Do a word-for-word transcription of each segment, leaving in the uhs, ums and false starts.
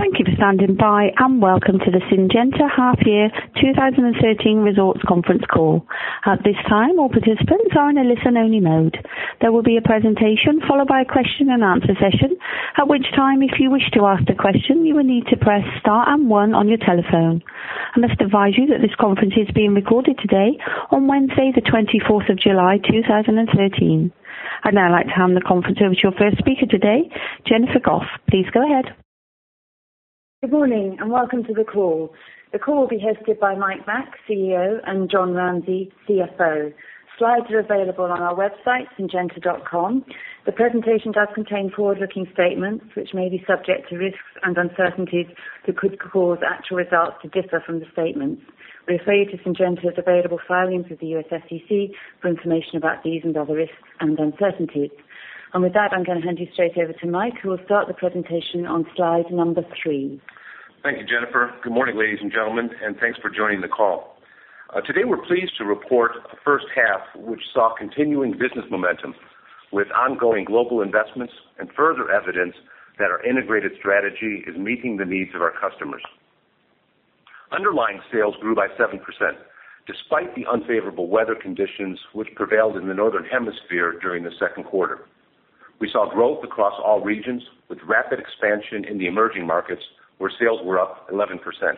Thank you for standing by and welcome to the Syngenta Half Year twenty thirteen Results Conference Call. At this time, all participants are in a listen-only mode. There will be a presentation followed by a question and answer session, at which time, if you wish to ask a question, you will need to press star and one on your telephone. I must advise you that this conference is being recorded today on Wednesday, the twenty-fourth of July two thousand thirteen. I'd now like to hand the conference over to your first speaker today, Jennifer Goff. Please go ahead. Good morning and welcome to the call. The call will be hosted by Mike Mack, C E O, and John Ramsey, C F O. Slides are available on our website, syngenta dot com. The presentation does contain forward-looking statements which may be subject to risks and uncertainties that could cause actual results to differ from the statements. We refer you to Syngenta's available filings with the U S S E C for information about these and other risks and uncertainties. And with that, I'm going to hand you straight over to Mike, who will start the presentation on slide number three. Thank you, Jennifer. Good morning, ladies and gentlemen, and thanks for joining the call. Uh, today we're pleased to report a first half which saw continuing business momentum with ongoing global investments and further evidence that our integrated strategy is meeting the needs of our customers. Underlying sales grew by seven percent, despite the unfavorable weather conditions which prevailed in the Northern Hemisphere during the second quarter. We saw growth across all regions, with rapid expansion in the emerging markets, where sales were up eleven percent.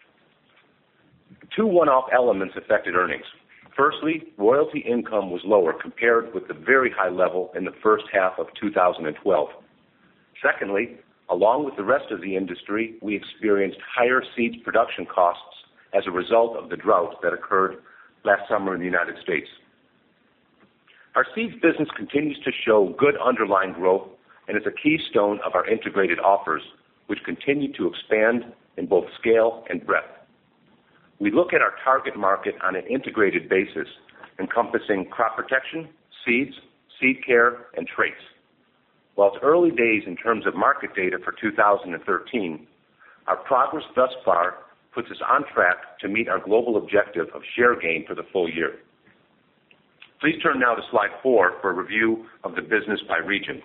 Two one-off elements affected earnings. Firstly, royalty income was lower compared with the very high level in the first half of two thousand twelve. Secondly, along with the rest of the industry, we experienced higher seeds production costs as a result of the drought that occurred last summer in the United States. Our seeds business continues to show good underlying growth and is a keystone of our integrated offers, which continue to expand in both scale and breadth. We look at our target market on an integrated basis, encompassing crop protection, seeds, seed care, and traits. While it's early days in terms of market data for two thousand thirteen, our progress thus far puts us on track to meet our global objective of share gain for the full year. Please turn now to slide four for a review of the business by region.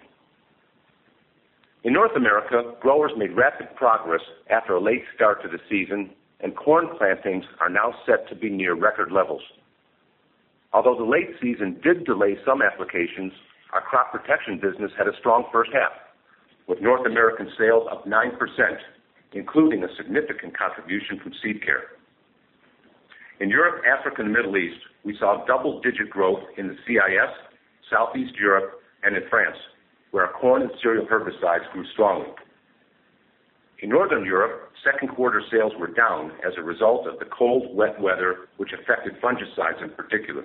In North America, growers made rapid progress after a late start to the season, and corn plantings are now set to be near record levels. Although the late season did delay some applications, our crop protection business had a strong first half, with North American sales up nine percent, including a significant contribution from seed care. In Europe, Africa, and the Middle East, we saw double-digit growth in the C I S, Southeast Europe, and in France, where our corn and cereal herbicides grew strongly. In Northern Europe, second quarter sales were down as a result of the cold, wet weather, which affected fungicides in particular.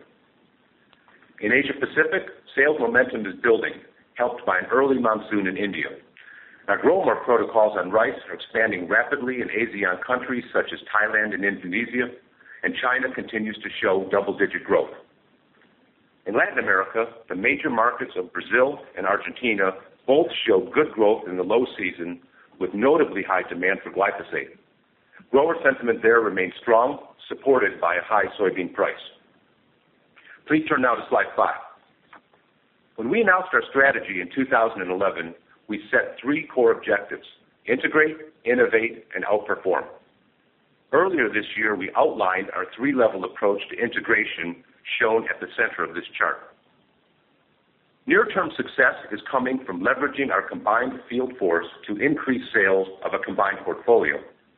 In Asia Pacific, sales momentum is building, helped by an early monsoon in India. Our grower protocols on rice are expanding rapidly in ASEAN countries such as Thailand and Indonesia, and China continues to show double-digit growth. In Latin America, the major markets of Brazil and Argentina both showed good growth in the low season, with notably high demand for glyphosate. Grower sentiment there remains strong, supported by a high soybean price. Please turn now to slide five. When we announced our strategy in two thousand eleven, we set three core objectives: integrate, innovate, and outperform. Earlier this year, we outlined our three-level approach to integration shown at the center of this chart. Near-term success is coming from leveraging our combined field force to increase sales of a combined portfolio.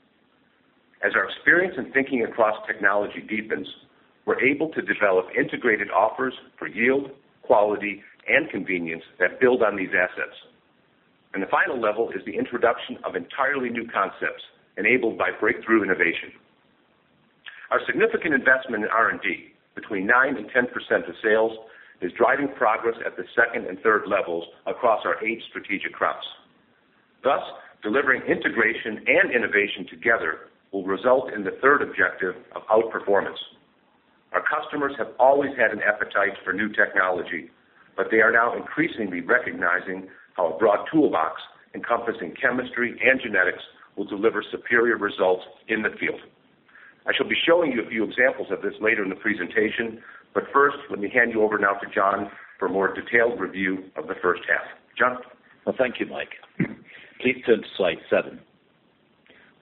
As our experience in thinking across technology deepens, we're able to develop integrated offers for yield, quality, and convenience that build on these assets. And the final level is the introduction of entirely new concepts enabled by breakthrough innovation. Our significant investment in R and D, between nine and ten percent of sales, is driving progress at the second and third levels across our eight strategic crops. Thus, delivering integration and innovation together will result in the third objective of outperformance. Our customers have always had an appetite for new technology, but they are now increasingly recognizing how a broad toolbox encompassing chemistry and genetics will deliver superior results in the field. I shall be showing you a few examples of this later in the presentation, but first, let me hand you over now to John for a more detailed review of the first half. John? Well, thank you, Mike. Please turn to slide seven.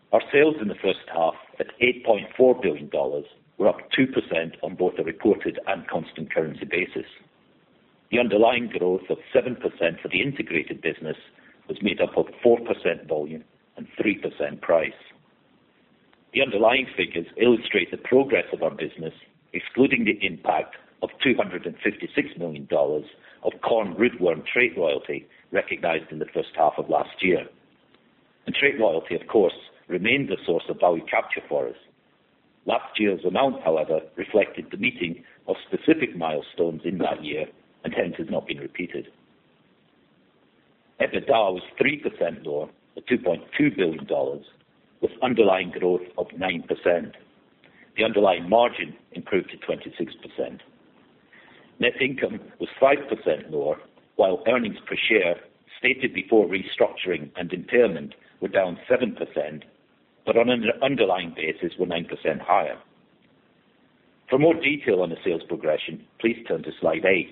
Our sales in the first half at eight point four billion dollars were up two percent on both a reported and constant currency basis. The underlying growth of seven percent for the integrated business was made up of four percent volume and three percent price. The underlying figures illustrate the progress of our business, excluding the impact of two hundred fifty-six million dollars of corn rootworm trait royalty recognized in the first half of last year. And trait royalty, of course, remains a source of value capture for us. Last year's amount, however, reflected the meeting of specific milestones in that year and hence has not been repeated. EBITDA was three percent lower at two point two billion dollars, with underlying growth of nine percent. The underlying margin improved to twenty-six percent. Net income was five percent lower, while earnings per share, stated before restructuring and impairment, were down seven percent, but on an underlying basis were nine percent higher. For more detail on the sales progression, please turn to slide eight.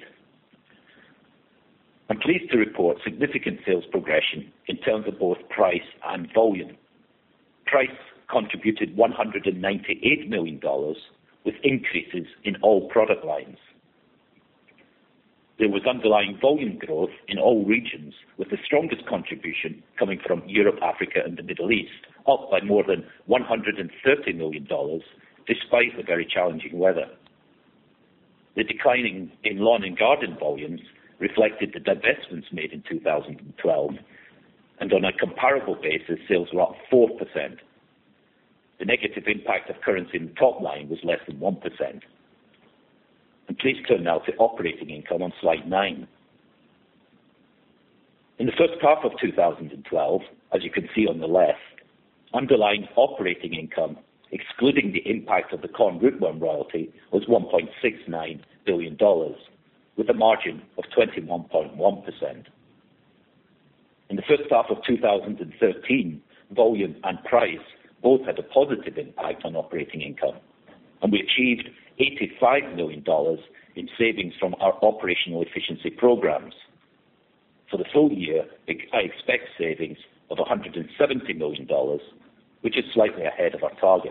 I'm pleased to report significant sales progression in terms of both price and volume. Price contributed one hundred ninety-eight million dollars, with increases in all product lines. There was underlying volume growth in all regions, with the strongest contribution coming from Europe, Africa and the Middle East, up by more than one hundred thirty million dollars, despite the very challenging weather. The declining in lawn and garden volumes reflected the divestments made in two thousand twelve, and on a comparable basis, sales were up four percent. The negative impact of currency in the top line was less than one percent. And please turn now to operating income on slide nine. In the first half of two thousand twelve, as you can see on the left, underlying operating income, excluding the impact of the corn rootworm royalty, was one point six nine billion dollars, with a margin of twenty-one point one percent. In the first half of two thousand thirteen, volume and price both had a positive impact on operating income, and we achieved eighty-five million dollars in savings from our operational efficiency programs. For the full year, I expect savings of one hundred seventy million dollars, which is slightly ahead of our target.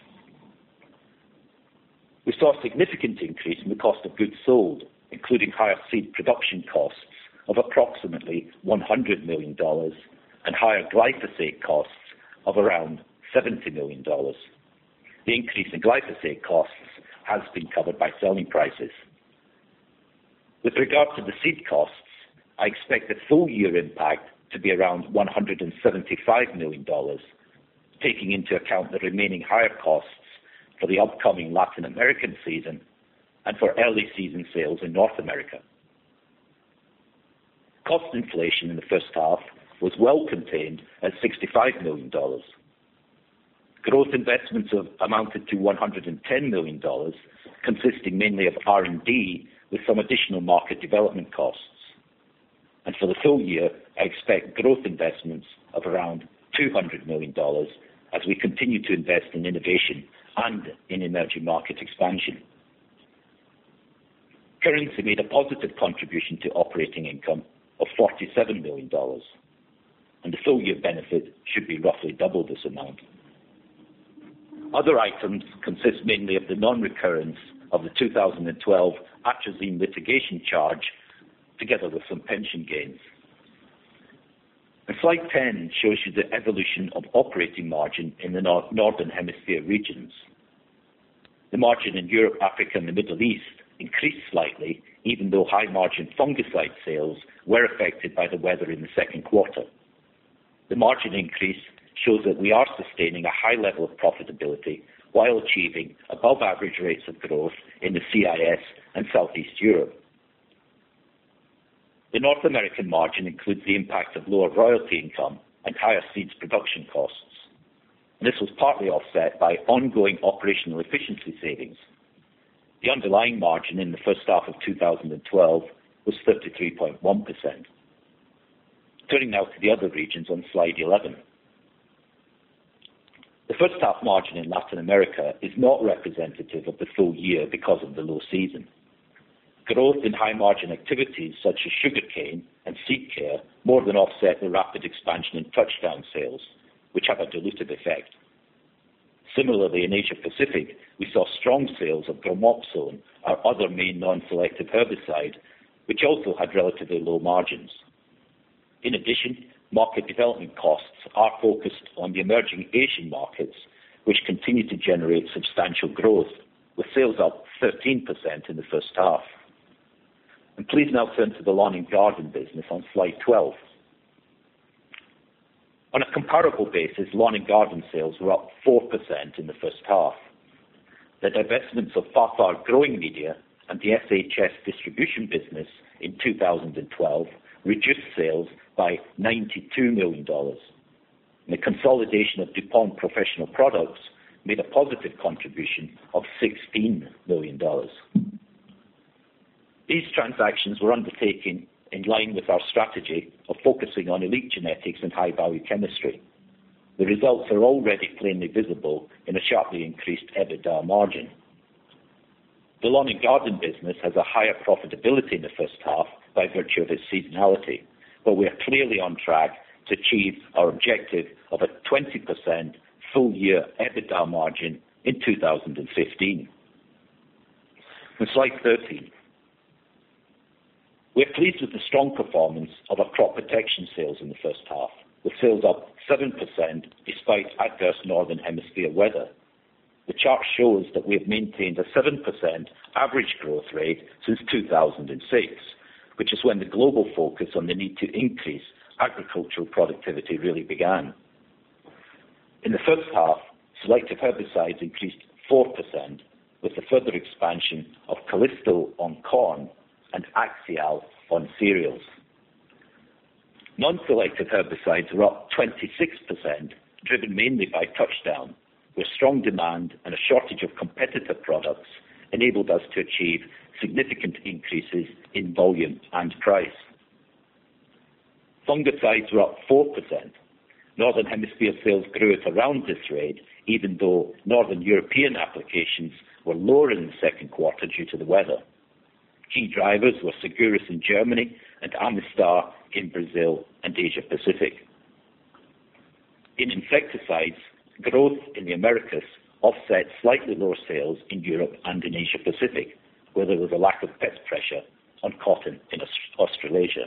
We saw a significant increase in the cost of goods sold, including higher seed production costs of approximately one hundred million dollars and higher glyphosate costs of around seventy million dollars. The increase in glyphosate costs has been covered by selling prices. With regard to the seed costs, I expect the full year impact to be around one hundred seventy-five million dollars, taking into account the remaining higher costs for the upcoming Latin American season and for early season sales in North America. Cost inflation in the first half was well contained at sixty-five million dollars. Growth investments have amounted to one hundred ten million dollars, consisting mainly of R and D with some additional market development costs. And for the full year, I expect growth investments of around two hundred million dollars as we continue to invest in innovation and in emerging market expansion. Currency made a positive contribution to operating income of forty-seven million dollars, and the full year benefit should be roughly double this amount. Other items consist mainly of the non-recurrence of the two thousand twelve atrazine litigation charge, together with some pension gains. And slide ten shows you the evolution of operating margin in the nor- Northern Hemisphere regions. The margin in Europe, Africa and the Middle East increased slightly, even though high-margin fungicide sales were affected by the weather in the second quarter. The margin increase shows that we are sustaining a high level of profitability while achieving above-average rates of growth in the C I S and Southeast Europe. The North American margin includes the impact of lower royalty income and higher seeds production costs. And this was partly offset by ongoing operational efficiency savings. The underlying margin in the first half of two thousand twelve was thirty-three point one percent. Turning now to the other regions on slide eleven. The first half margin in Latin America is not representative of the full year because of the low season. Growth in high margin activities such as sugarcane and seed care more than offset the rapid expansion in touchdown sales, which have a dilutive effect. Similarly, in Asia Pacific, we saw strong sales of Gramoxone, our other main non-selective herbicide, which also had relatively low margins. In addition, market development costs are focused on the emerging Asian markets, which continue to generate substantial growth, with sales up thirteen percent in the first half. And please now turn to the lawn and garden business on slide twelve. On a comparable basis, lawn and garden sales were up four percent in the first half. The divestments of Fafard Growing Media and the S H S distribution business in two thousand twelve reduced sales by ninety-two million dollars. And the consolidation of DuPont Professional Products made a positive contribution of sixteen million dollars. These transactions were undertaken in line with our strategy of focusing on elite genetics and high-value chemistry. The results are already plainly visible in a sharply increased EBITDA margin. The lawn and garden business has a higher profitability in the first half by virtue of its seasonality, but we are clearly on track to achieve our objective of a twenty percent full-year EBITDA margin in two thousand fifteen. On slide thirteen. We are pleased with the strong performance of our crop protection sales in the first half, with sales up seven percent despite adverse northern hemisphere weather. The chart shows that we have maintained a seven percent average growth rate since two thousand six, which is when the global focus on the need to increase agricultural productivity really began. In the first half, selective herbicides increased four percent, with the further expansion of Callisto on corn and Axial on cereals. Non-selective herbicides were up twenty-six percent, driven mainly by Touchdown, where strong demand and a shortage of competitor products enabled us to achieve significant increases in volume and price. Fungicides were up four percent. Northern Hemisphere sales grew at around this rate, even though Northern European applications were lower in the second quarter due to the weather. Key drivers were Seguris in Germany and Amistar in Brazil and Asia Pacific. In insecticides, growth in the Americas offset slightly lower sales in Europe and in Asia Pacific, where there was a lack of pest pressure on cotton in Australasia.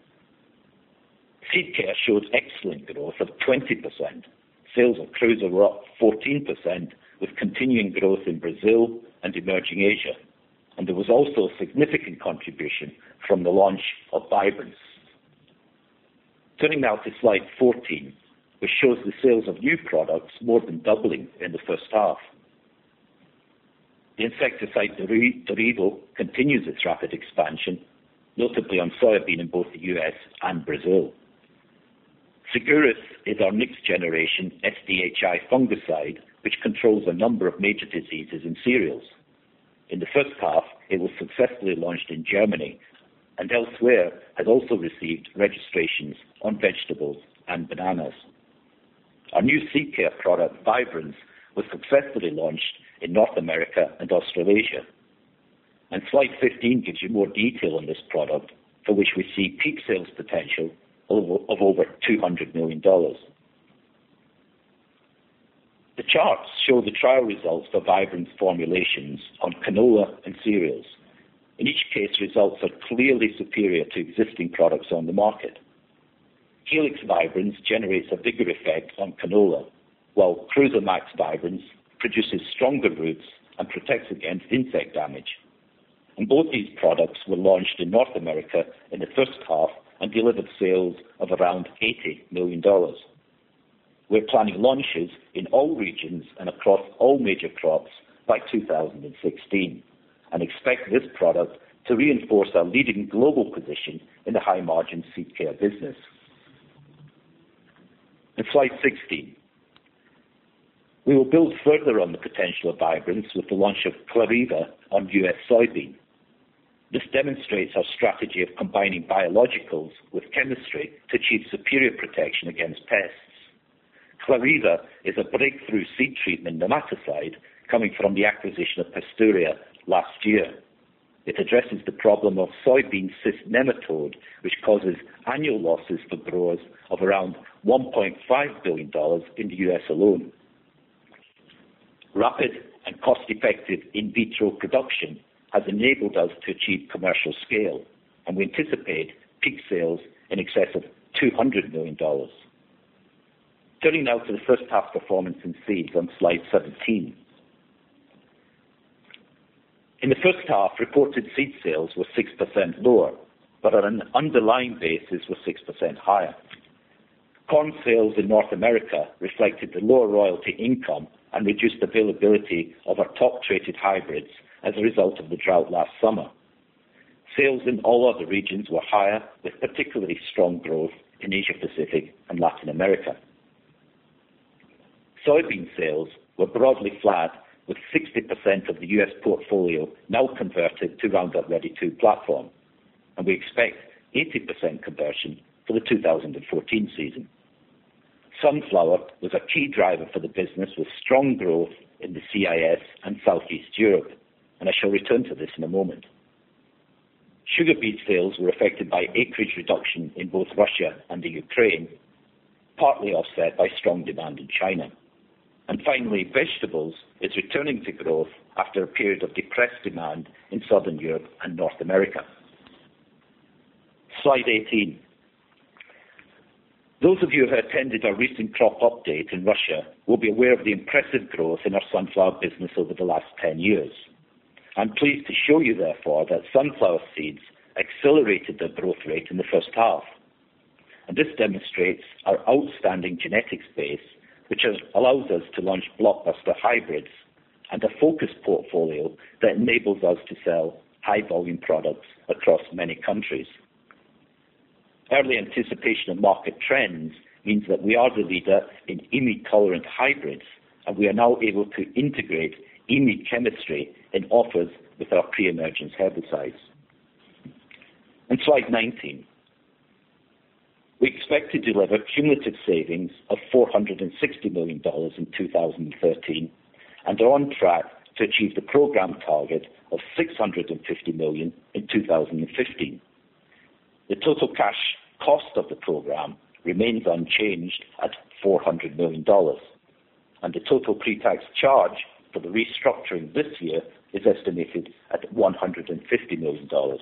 Seed care showed excellent growth of twenty percent. Sales of Cruiser were up fourteen percent, with continuing growth in Brazil and emerging Asia. And there was also a significant contribution from the launch of Vibrance. Turning now to slide fourteen, which shows the sales of new products more than doubling in the first half. The insecticide Dorivo continues its rapid expansion, notably on soybean in both the U S and Brazil. Seguris is our next generation S D H I fungicide, which controls a number of major diseases in cereals. In the first half, it was successfully launched in Germany, and elsewhere has also received registrations on vegetables and bananas. Our new seed care product, Vibrance, was successfully launched in North America and Australasia. And slide fifteen gives you more detail on this product, for which we see peak sales potential of, of over two hundred million dollars. The charts show the trial results for Vibrance formulations on canola and cereals. In each case, results are clearly superior to existing products on the market. Helix Vibrance generates a bigger effect on canola, while Cruiser Max Vibrance produces stronger roots and protects against insect damage. And both these products were launched in North America in the first half and delivered sales of around eighty million dollars. We're planning launches in all regions and across all major crops by two thousand sixteen and expect this product to reinforce our leading global position in the high-margin seed care business. And slide sixteen. We will build further on the potential of Vibrance with the launch of Clariva on U S soybean. This demonstrates our strategy of combining biologicals with chemistry to achieve superior protection against pests. Clariva is a breakthrough seed treatment nematicide coming from the acquisition of Pasturia last year. It addresses the problem of soybean cyst nematode, which causes annual losses for growers of around one point five billion dollars in the U S alone. Rapid and cost-effective in vitro production has enabled us to achieve commercial scale, and we anticipate peak sales in excess of two hundred million dollars. Turning now to the first half performance in seeds on slide seventeen. In the first half, reported seed sales were six percent lower, but on an underlying basis were six percent higher. Corn sales in North America reflected the lower royalty income and reduced availability of our top-traded hybrids as a result of the drought last summer. Sales in all other regions were higher, with particularly strong growth in Asia-Pacific and Latin America. Soybean sales were broadly flat, with sixty percent of the U S portfolio now converted to Roundup Ready two platform, and we expect eighty percent conversion for the two thousand fourteen season. Sunflower was a key driver for the business, with strong growth in the C I S and Southeast Europe, and I shall return to this in a moment. Sugar beet sales were affected by acreage reduction in both Russia and the Ukraine, partly offset by strong demand in China. And finally, vegetables is returning to growth after a period of depressed demand in Southern Europe and North America. Slide eighteen. Those of you who attended our recent crop update in Russia will be aware of the impressive growth in our sunflower business over the last ten years. I'm pleased to show you, therefore, that sunflower seeds accelerated their growth rate in the first half. And this demonstrates our outstanding genetics base, which allows us to launch blockbuster hybrids and a focused portfolio that enables us to sell high-volume products across many countries. Early anticipation of market trends means that we are the leader in E M E-tolerant hybrids, and we are now able to integrate E M E chemistry in offers with our pre-emergence herbicides. And slide nineteen. We expect to deliver cumulative savings of four hundred sixty million dollars in two thousand thirteen and are on track to achieve the program target of six hundred fifty million dollars in two thousand fifteen. The total cash cost of the program remains unchanged at four hundred million dollars, and the total pre-tax charge for the restructuring this year is estimated at one hundred fifty million dollars.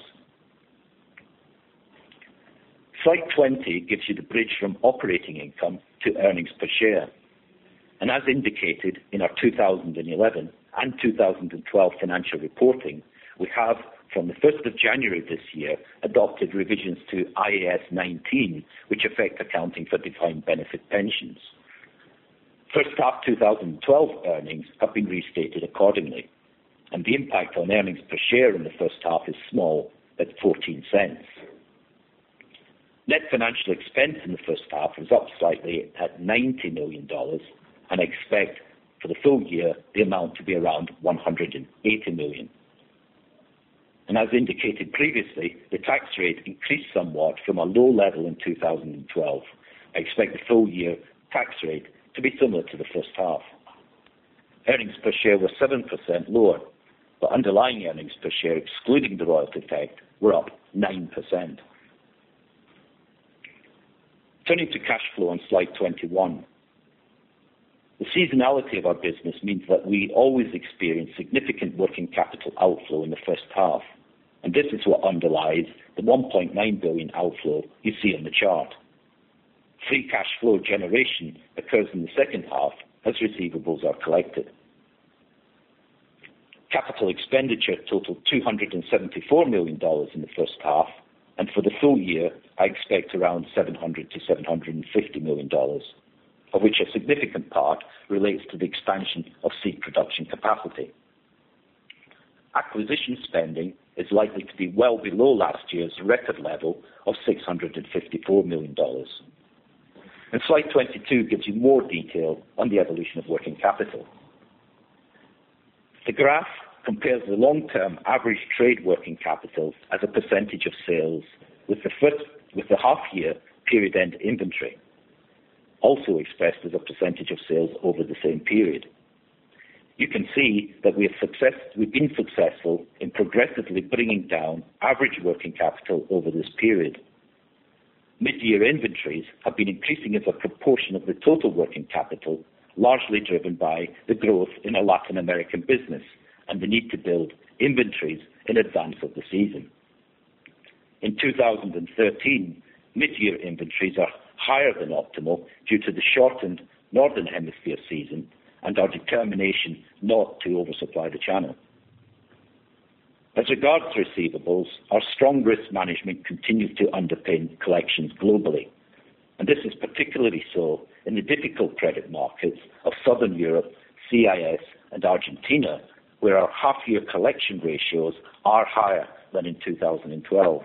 Slide twenty gives you the bridge from operating income to earnings per share. And as indicated in our two thousand eleven and two thousand twelve financial reporting, we have, from the first of January this year, adopted revisions to I A S nineteen, which affect accounting for defined benefit pensions. First half two thousand twelve earnings have been restated accordingly, and the impact on earnings per share in the first half is small, at fourteen cents. Net financial expense in the first half was up slightly at ninety million dollars, and I expect for the full year the amount to be around one hundred eighty million dollars. And as indicated previously, the tax rate increased somewhat from a low level in two thousand twelve. I expect the full year tax rate to be similar to the first half. Earnings per share were seven percent lower, but underlying earnings per share, excluding the royalty effect, were up nine percent. Turning to cash flow on slide twenty-one. The seasonality of our business means that we always experience significant working capital outflow in the first half, and this is what underlies the one point nine billion dollars outflow you see on the chart. Free cash flow generation occurs in the second half as receivables are collected. Capital expenditure totaled two hundred seventy-four million dollars in the first half, and for the full year, I expect around seven hundred to seven hundred fifty million dollars, of which a significant part relates to the expansion of seed production capacity. Acquisition spending is likely to be well below last year's record level of six hundred fifty-four million dollars. And slide twenty-two gives you more detail on the evolution of working capital. The graph compares the long-term average trade working capital as a percentage of sales with the first, with the half-year period-end inventory, also expressed as a percentage of sales over the same period. You can see that we have success, we've been successful in progressively bringing down average working capital over this period. Mid-year inventories have been increasing as a proportion of the total working capital, largely driven by the growth in our Latin American business and the need to build inventories in advance of the season. In two thousand thirteen, mid-year inventories are higher than optimal due to the shortened Northern Hemisphere season and our determination not to oversupply the channel. As regards receivables, our strong risk management continues to underpin collections globally, and this is particularly so in the difficult credit markets of Southern Europe, C I S and Argentina, where our half-year collection ratios are higher than in two thousand twelve.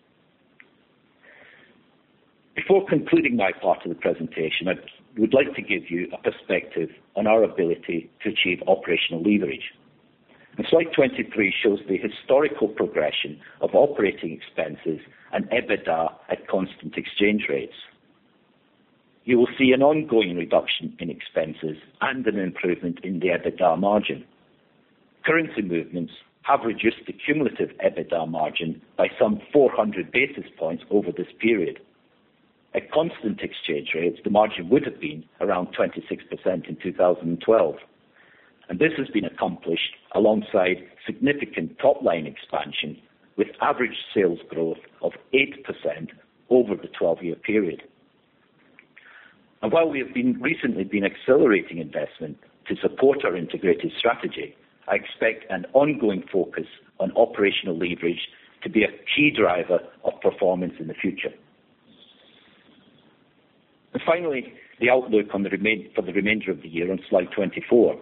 Before concluding my part of the presentation, I would like to give you a perspective on our ability to achieve operational leverage. And slide twenty-three shows the historical progression of operating expenses and EBITDA at constant exchange rates. You will see an ongoing reduction in expenses and an improvement in the EBITDA margin. Currency movements have reduced the cumulative EBITDA margin by some four hundred basis points over this period. At constant exchange rates, the margin would have been around twenty-six percent in two thousand twelve. And this has been accomplished alongside significant top-line expansion with average sales growth of eight percent over the twelve-year period. And while we have been recently been accelerating investment to support our integrated strategy, I expect an ongoing focus on operational leverage to be a key driver of performance in the future. And finally, the outlook on the remain, for the remainder of the year on slide twenty-four.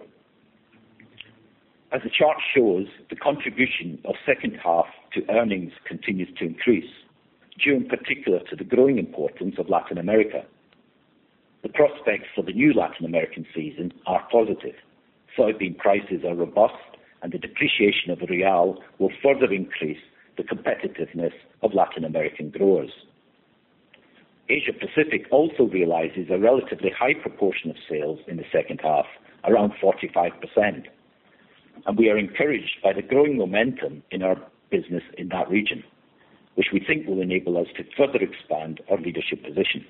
As the chart shows, the contribution of second half to earnings continues to increase, due in particular to the growing importance of Latin America. The prospects for the new Latin American season are positive. Soybean prices are robust, and the depreciation of the real will further increase the competitiveness of Latin American growers. Asia Pacific also realizes a relatively high proportion of sales in the second half, around forty-five percent. And we are encouraged by the growing momentum in our business in that region, which we think will enable us to further expand our leadership position.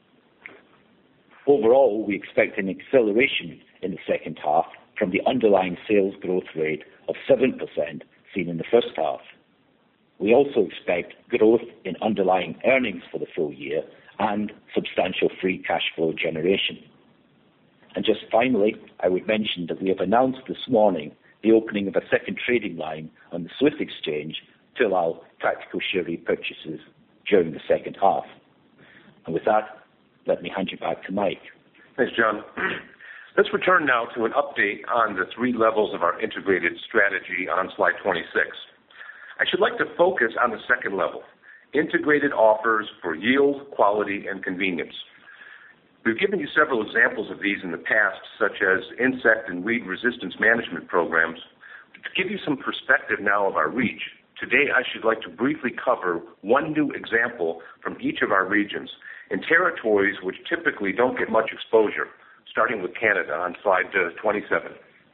Overall, we expect an acceleration in the second half from the underlying sales growth rate of seven percent seen in the first half. We also expect growth in underlying earnings for the full year and substantial free cash flow generation. And just finally, I would mention that we have announced this morning the opening of a second trading line on the Swiss exchange to allow tactical share repurchases during the second half. And with that, let me hand you back to Mike. Thanks, John. Let's return now to an update on the three levels of our integrated strategy on slide twenty-six. I should like to focus on the second level, integrated offers for yield, quality, and convenience. We've given you several examples of these in the past, such as insect and weed resistance management programs. To give you some perspective now of our reach, today I should like to briefly cover one new example from each of our regions in territories which typically don't get much exposure, starting with Canada on slide uh, twenty-seven.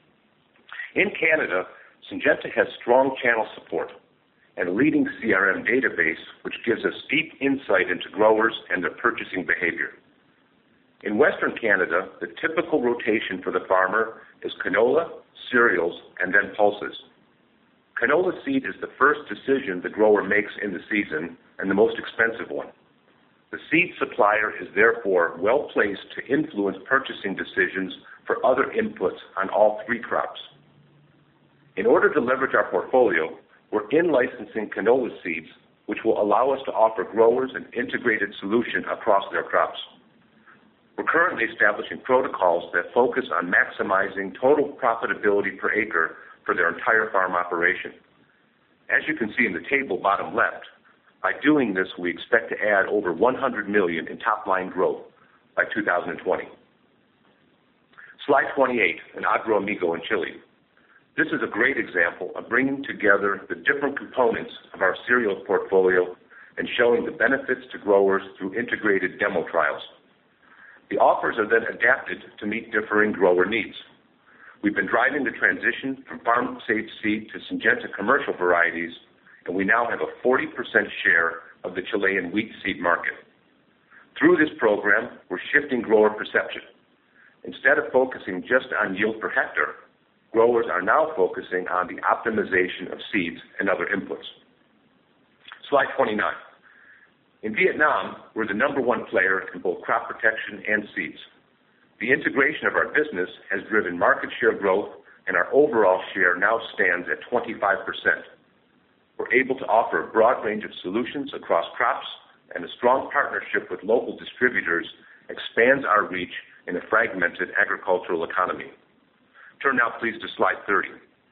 In Canada, Syngenta has strong channel support and a leading C R M database which gives us deep insight into growers and their purchasing behavior. In Western Canada, the typical rotation for the farmer is canola, cereals, and then pulses. Canola seed is the first decision the grower makes in the season and the most expensive one. The seed supplier is therefore well placed to influence purchasing decisions for other inputs on all three crops. In order to leverage our portfolio, we're in-licensing canola seeds, which will allow us to offer growers an integrated solution across their crops. We're currently establishing protocols that focus on maximizing total profitability per acre for their entire farm operation. As you can see in the table bottom left, by doing this, we expect to add over one hundred million dollars in top-line growth by two thousand twenty. Slide twenty-eight, in Agroamigo in Chile. This is a great example of bringing together the different components of our cereals portfolio and showing the benefits to growers through integrated demo trials. The offers are then adapted to meet differing grower needs. We've been driving the transition from farm-safe seed to Syngenta commercial varieties, and we now have a forty percent share of the Chilean wheat seed market. Through this program, we're shifting grower perception. Instead of focusing just on yield per hectare, growers are now focusing on the optimization of seeds and other inputs. Slide twenty-nine. In Vietnam, we're the number one player in both crop protection and seeds. The integration of our business has driven market share growth, and our overall share now stands at twenty-five percent. We're able to offer a broad range of solutions across crops, and a strong partnership with local distributors expands our reach in a fragmented agricultural economy. Turn now, please, to slide thirty.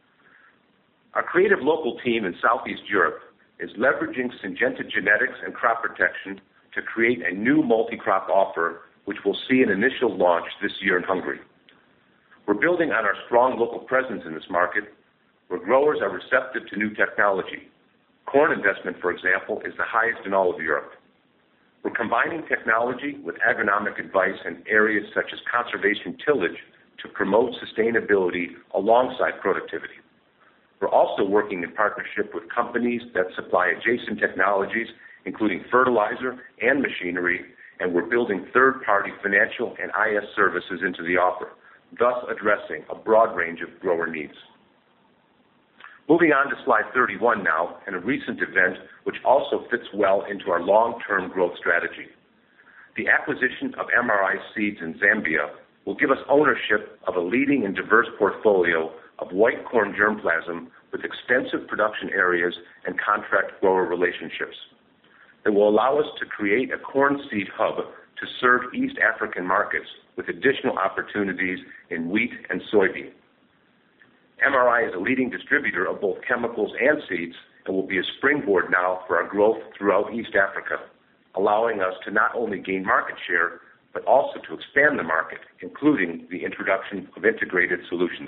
Our creative local team in Southeast Europe is leveraging Syngenta genetics and crop protection to create a new multi-crop offer, which will see an initial launch this year in Hungary. We're building on our strong local presence in this market, where growers are receptive to new technology. Corn investment, for example, is the highest in all of Europe. We're combining technology with agronomic advice in areas such as conservation tillage to promote sustainability alongside productivity. We're also working in partnership with companies that supply adjacent technologies, including fertilizer and machinery, and we're building third-party financial and I S services into the offer, thus addressing a broad range of grower needs. Moving on to slide thirty-one now, and a recent event which also fits well into our long-term growth strategy. The acquisition of M R I Seeds in Zambia will give us ownership of a leading and diverse portfolio of white corn germplasm with extensive production areas and contract grower relationships. It will allow us to create a corn seed hub to serve East African markets with additional opportunities in wheat and soybean. M R I is a leading distributor of both chemicals and seeds and will be a springboard now for our growth throughout East Africa, allowing us to not only gain market share, but also to expand the market, including the introduction of integrated solutions.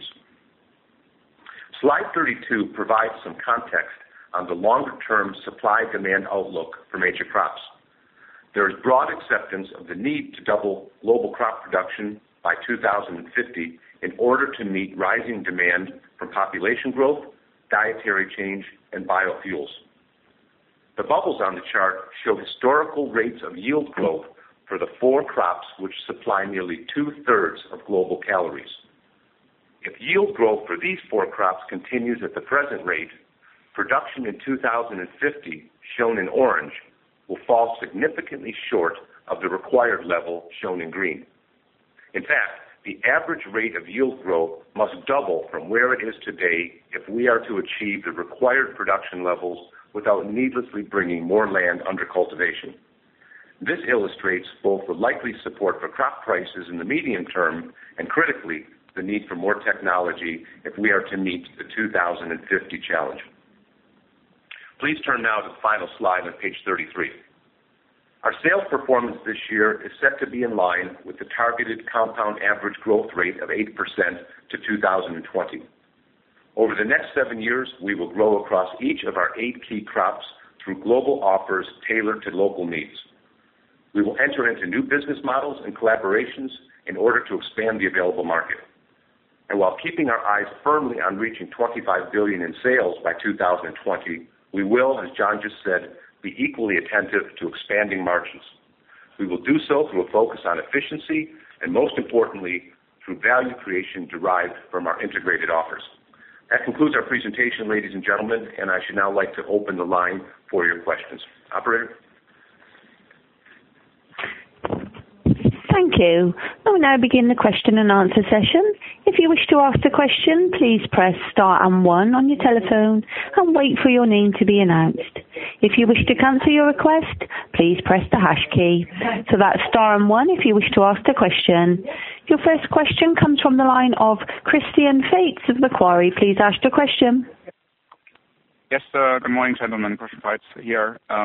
Slide thirty-two provides some context on the longer-term supply-demand outlook for major crops. There is broad acceptance of the need to double global crop production by two thousand fifty in order to meet rising demand from population growth, dietary change, and biofuels. The bubbles on the chart show historical rates of yield growth for the four crops which supply nearly two-thirds of global calories. If yield growth for these four crops continues at the present rate, production in two thousand fifty, shown in orange, will fall significantly short of the required level shown in green. In fact, the average rate of yield growth must double from where it is today if we are to achieve the required production levels without needlessly bringing more land under cultivation. This illustrates both the likely support for crop prices in the medium term and, critically, the need for more technology if we are to meet the two thousand fifty challenge. Please turn now to the final slide on page thirty-three. Our sales performance this year is set to be in line with the targeted compound average growth rate of eight percent to two thousand twenty. Over the next seven years, we will grow across each of our eight key crops through global offers tailored to local needs. We will enter into new business models and collaborations in order to expand the available market. And while keeping our eyes firmly on reaching twenty-five billion dollars in sales by two thousand twenty, we will, as John just said, be equally attentive to expanding margins. We will do so through a focus on efficiency and, most importantly, through value creation derived from our integrated offers. That concludes our presentation, ladies and gentlemen, and I should now like to open the line for your questions. Operator? Thank you. We will now begin the question and answer session. If you wish to ask a question, please press star and one on your telephone and wait for your name to be announced. If you wish to cancel your request, please press the hash key. So that's star and one if you wish to ask a question. Your first question comes from the line of Christian Faitz of Macquarie. Please ask your question. Yes, uh, good morning, gentlemen. Christian Faitz here. Um,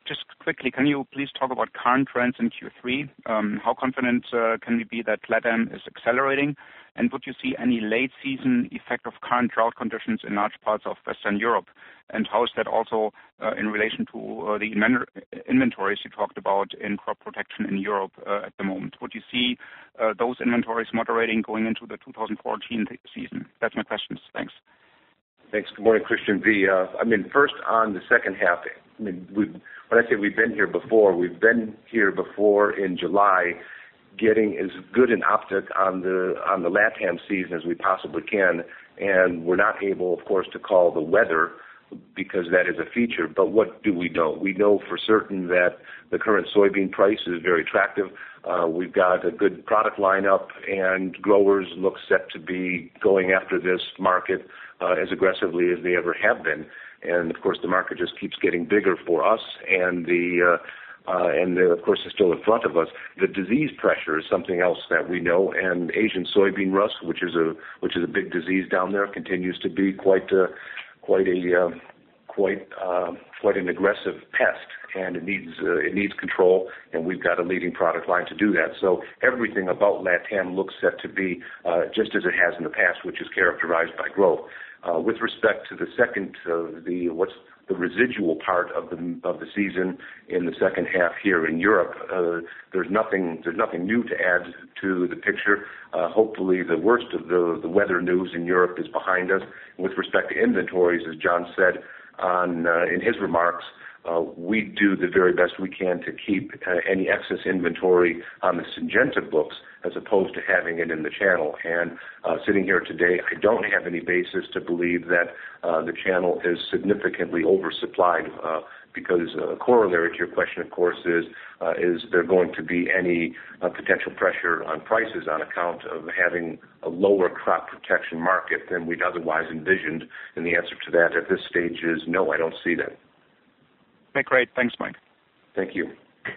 just quickly, can you please talk about current trends in Q three? Um, how confident uh, can we be that LATAM is accelerating? And would you see any late season effect of current drought conditions in large parts of Western Europe? And how is that also uh, in relation to uh, the inven- inventories you talked about in crop protection in Europe uh, at the moment? Would you see uh, those inventories moderating going into the two thousand fourteen th- season? That's my questions. Thanks. Thanks. Good morning, Christian. The, uh, I mean, first on the second half, I mean, we've, when I say we've been here before, we've been here before in July, getting as good an optic on the on the LATAM season as we possibly can, and we're not able, of course, to call the weather because that is a feature. But what do we know? We know for certain that the current soybean price is very attractive. Uh, we've got a good product lineup, and growers look set to be going after this market uh, as aggressively as they ever have been. And of course, the market just keeps getting bigger for us, and the uh, Uh, and uh, of course, it's still in front of us. The disease pressure is something else that we know, and Asian soybean rust, which is a which is a big disease down there, continues to be quite uh, quite a uh, quite uh, quite an aggressive pest, and it needs uh, it needs control, and we've got a leading product line to do that. So everything about LATAM looks set to be uh, just as it has in the past, which is characterized by growth. Uh, with respect to the second, uh, the what's the residual part of the of the season in the second half here in Europe, uh, there's nothing there's nothing new to add to the picture. Uh, hopefully, the worst of the the weather news in Europe is behind us. With respect to inventories, as John said on uh, in his remarks, uh, we do the very best we can to keep uh, any excess inventory on the Syngenta books, as opposed to having it in the channel. And uh, sitting here today, I don't have any basis to believe that uh, the channel is significantly oversupplied, uh, because uh, corollary to your question, of course, is uh, is there going to be any uh, potential pressure on prices on account of having a lower crop protection market than we'd otherwise envisioned? And the answer to that at this stage is no, I don't see that. Okay, great. Thanks, Mike. Thank you.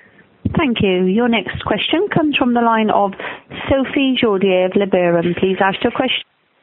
Thank you. Your next question comes from the line of Sophie Jordier of Liberum. Please ask your question.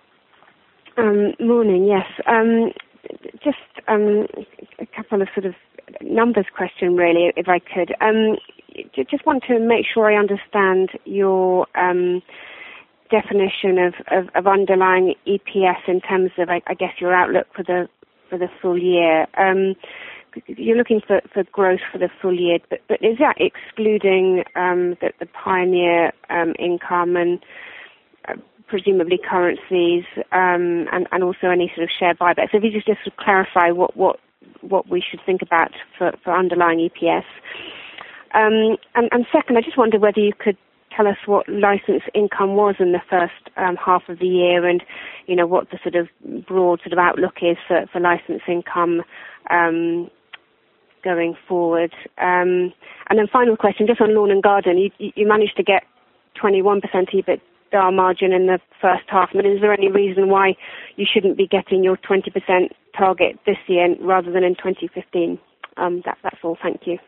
Um, morning, yes. Um, just um, a couple of sort of numbers question, really, if I could. Um, just want to make sure I understand your um, definition of, of, of underlying E P S in terms of, I, I guess, your outlook for the for the full year. Um, You're looking for, for growth for the full year, but, but is that excluding um, the, the Pioneer um, income and uh, presumably currencies um, and, and also any sort of share buybacks? So if you just, just clarify what, what what we should think about for, for underlying E P S. Um, and, and second, I just wondered whether you could tell us what license income was in the first um, half of the year, and you know what the sort of broad sort of outlook is for, for license income Um, going forward. Um, and then final question, just on lawn and garden, you, you managed to get twenty-one percent EBITDA margin in the first half. I mean, is there any reason why you shouldn't be getting your twenty percent target this year rather than in twenty fifteen? Um, that, that's all. Thank you.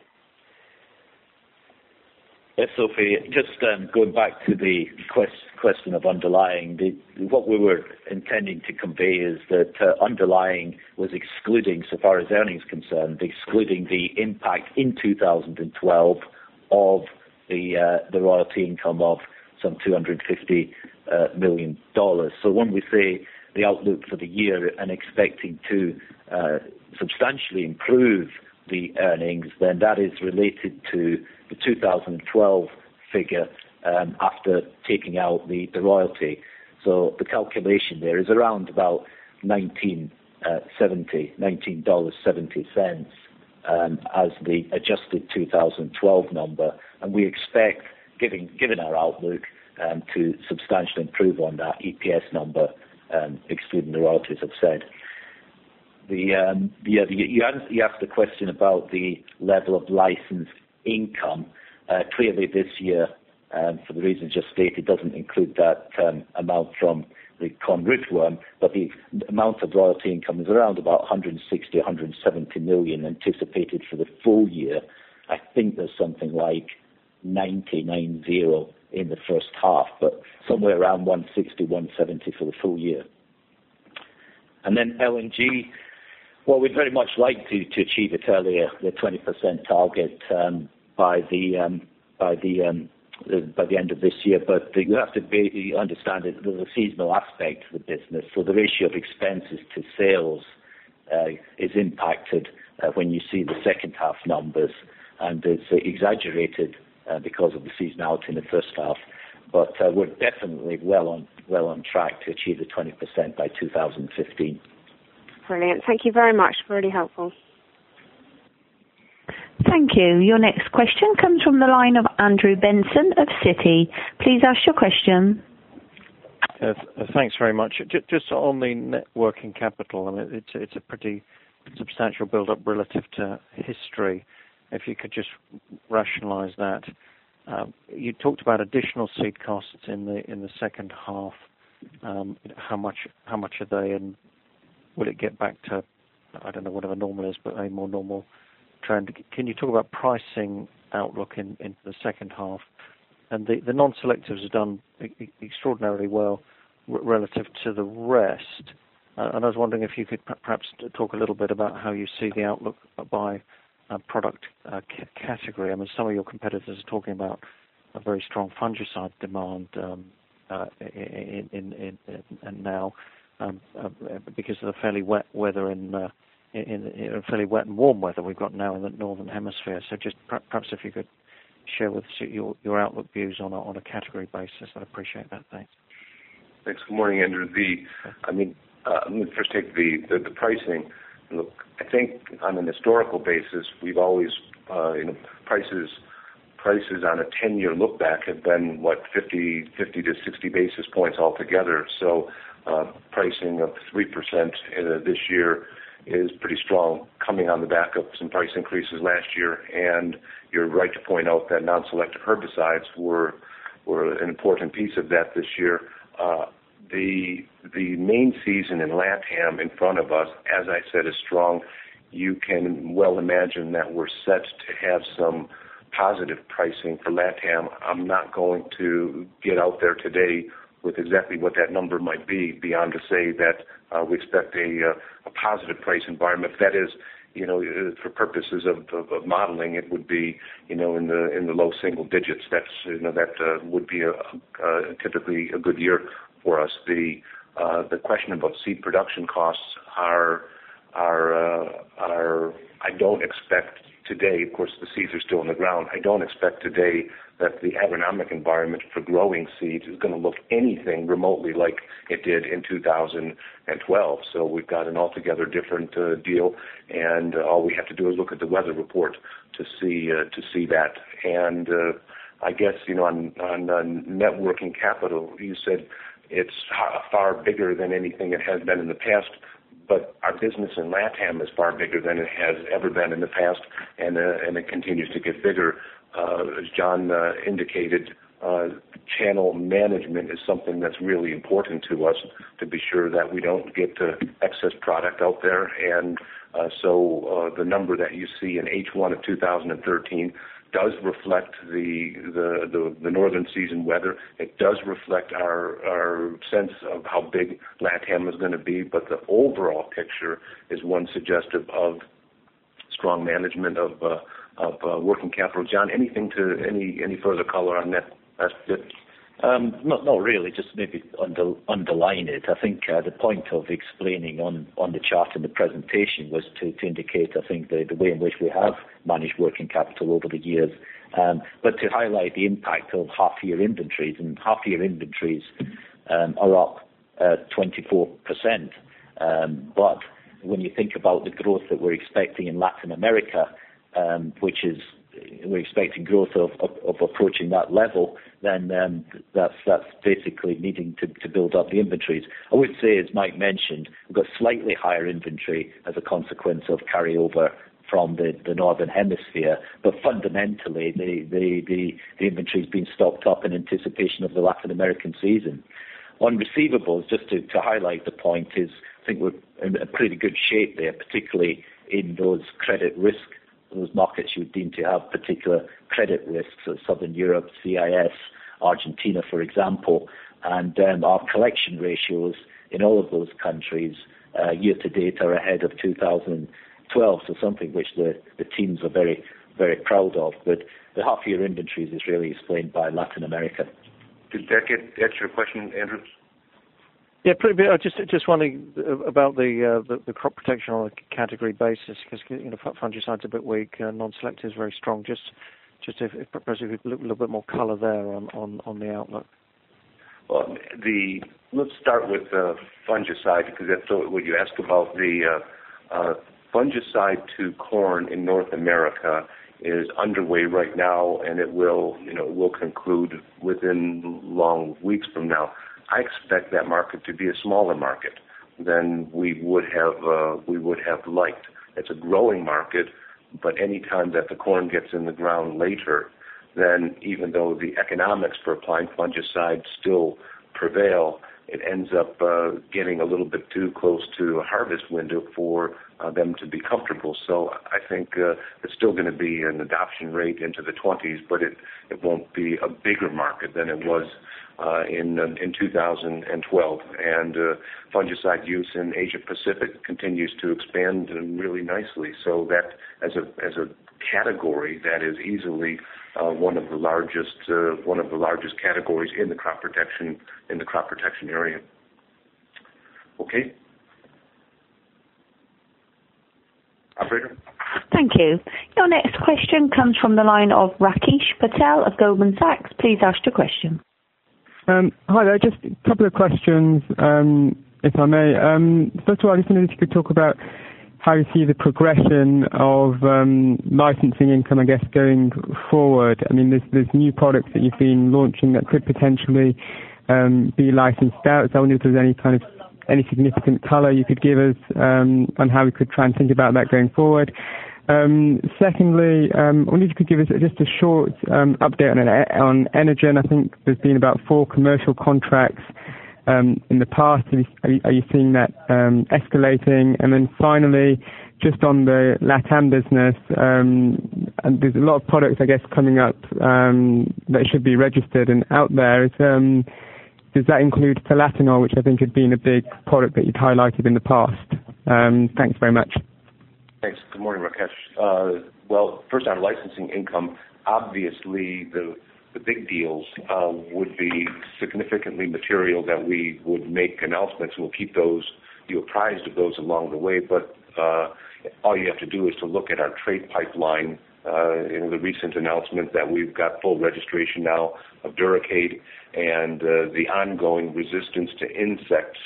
Yes, Sophie, just um, going back to the quest, question of underlying, the, what we were intending to convey is that uh, underlying was excluding, so far as earnings concerned, excluding the impact in two thousand twelve of the uh, the royalty income of some two hundred fifty uh, million dollars. So when we say the outlook for the year and expecting to uh, substantially improve the earnings, then that is related to the two thousand twelve figure um, after taking out the, the royalty. So the calculation there is around about nineteen seventy, nineteen dollars seventy cents um, as the adjusted two thousand twelve number, and we expect, given given our outlook, um, to substantially improve on that E P S number, um, excluding the royalties, I've said. The, um, the, the you, asked, you asked the question about the level of license income. Uh, clearly, this year, um, for the reasons just stated, doesn't include that um, amount from the corn rootworm, but the amount of royalty income is around about one hundred sixty, one hundred seventy million anticipated for the full year. I think there's something like ninety, nine zero in the first half, but somewhere around one sixty, one seventy for the full year. And then L N G. Well, we'd very much like to, to achieve it earlier, the twenty percent target um, by the um, by the um, by the end of this year. But you have to be, you understand that there's a seasonal aspect to the business, so the ratio of expenses to sales uh, is impacted uh, when you see the second half numbers, and it's uh, exaggerated uh, because of the seasonality in the first half. But uh, we're definitely well on well on track to achieve the twenty percent by two thousand fifteen. Brilliant. Thank you very much. Really helpful. Thank you. Your next question comes from the line of Andrew Benson of Citi. Please ask your question. Uh, thanks very much. Just on the net working capital, I mean, it's, it's a pretty substantial build-up relative to history. If you could just rationalise that. Um, you talked about additional seed costs in the in the second half. Um, how much how much are they, and will it get back to, I don't know, whatever normal is, but a more normal trend? Can you talk about pricing outlook in, in the second half? And the, the non-selectives have done e- extraordinarily well r- relative to the rest. Uh, and I was wondering if you could p- perhaps talk a little bit about how you see the outlook by uh, product uh, c- category. I mean, some of your competitors are talking about a very strong fungicide demand um, uh, in, in, in, in, and now um, uh, because of the fairly wet weather in, uh, in, in fairly wet and warm weather we've got now in the northern hemisphere. So just perhaps if you could share with us your, your outlook views on a, on a category basis, I'd appreciate that. Thanks. Thanks. Good morning, Andrew. The, I mean, uh, let me first take the, the, the pricing. Look, I think on an historical basis, we've always, uh, you know, prices prices on a ten-year look back have been, what, fifty, fifty to sixty basis points altogether. So uh, pricing of three percent uh, this year is pretty strong, coming on the back of some price increases last year. And you're right to point out that non-selective herbicides were were an important piece of that this year. Uh, the the main season in LATAM in front of us, as I said, is strong. You can well imagine that we're set to have some positive pricing for LATAM. I'm not going to get out there today with exactly what that number might be, beyond to say that uh, we expect a, a positive price environment. That is, you know, for purposes of, of, of modeling, it would be, you know, in the in the low single digits. That's, you know, that uh, would be a, a, typically a good year for us. The uh, the question about seed production costs are are uh, are I don't expect today. Of course, the seeds are still in the ground. I don't expect today that the agronomic environment for growing seeds is going to look anything remotely like it did in two thousand twelve. So we've got an altogether different uh, deal, and uh, all we have to do is look at the weather report to see uh, to see that. And uh, I guess, you know, on, on uh, net working capital, you said it's far bigger than anything it has been in the past. But our business in LATAM is far bigger than it has ever been in the past, and uh, and it continues to get bigger. Uh, as John uh, indicated, uh, channel management is something that's really important to us, to be sure that we don't get uh, excess product out there. And uh, so uh, the number that you see in H one of two thousand thirteen does reflect the, the the the northern season weather. It does reflect our our sense of how big LATAM is going to be, but the overall picture is one suggestive of strong management of uh, of uh, working capital. John, anything to any any further color on that? That's it. Um, not, not really, just maybe under, underline it. I think uh, the point of explaining on, on the chart in the presentation was to, to indicate, I think, the, the way in which we have managed working capital over the years, um, but to highlight the impact of half-year inventories. And half-year inventories um, are up uh, twenty-four percent. Um, but when you think about the growth that we're expecting in Latin America, um, which is we're expecting growth of, of, of approaching that level, then um, that's that's basically needing to, to build up the inventories. I would say, as Mike mentioned, we've got slightly higher inventory as a consequence of carryover from the, the Northern Hemisphere, but fundamentally the, the, the, the inventory's been stocked up in anticipation of the Latin American season. On receivables, just to, to highlight the point, is I think we're in a pretty good shape there, particularly in those credit risk those markets you would deem to have particular credit risks, so Southern Europe, C I S, Argentina, for example. and um, our collection ratios in all of those countries uh, year to date are ahead of two thousand twelve, so something which the, the teams are very, very proud of. But the half-year inventories is really explained by Latin America. Did that get answer your question, Andrew? Yeah, pretty bit. Just just wondering about the, uh, the the crop protection on a category basis, because you know fungicide's a bit weak, uh, non-selective is very strong. Just just if, if perhaps if a little bit more colour there on, on, on the outlook. Well, the let's start with uh, fungicide, because that's what you asked about. The uh, uh, fungicide to corn in North America is underway right now, and it will you know will conclude within long weeks from now. I expect that market to be a smaller market than we would have uh, we would have liked. It's a growing market, but any time that the corn gets in the ground later, then even though the economics for applying fungicide still prevail, it ends up uh, getting a little bit too close to a harvest window for uh, them to be comfortable. So I think uh, it's still going to be an adoption rate into the twenties, but it, it won't be a bigger market than it was uh, in um, in two thousand twelve. And uh, fungicide use in Asia Pacific continues to expand really nicely. So that as a as a category, that is easily uh, one of the largest uh, one of the largest categories in the crop protection in the crop protection area. Okay. Operator? Thank you. Your next question comes from the line of Rakesh Patel of Goldman Sachs. Please ask your question. Um, hi there. Just a couple of questions, um, if I may. Um, first of all, I just wondered if you could talk about how you see the progression of um, licensing income, I guess, going forward. I mean, there's, there's new products that you've been launching that could potentially um, be licensed out. So I wonder if there's any kind of any significant colour you could give us um, on how we could try and think about that going forward. Um, secondly, um, I wonder if you could give us just a short um, update on, on Energen. I think there's been about four commercial contracts um, in the past. Are you, are you seeing that um, escalating? And then finally, just on the LATAM business, um, and there's a lot of products, I guess, coming up um, that should be registered and out there. Is, um, does that include Filatinol, which I think had been a big product that you'd highlighted in the past? Um, thanks very much. Thanks. Good morning, Rakesh. Uh, well, first on licensing income, obviously the the big deals uh, would be significantly material that we would make announcements. We'll keep those, you apprised of those along the way, but uh, all you have to do is to look at our trade pipeline. Uh, in the recent announcement that we've got full registration now of Duracade, and uh, the ongoing resistance to insects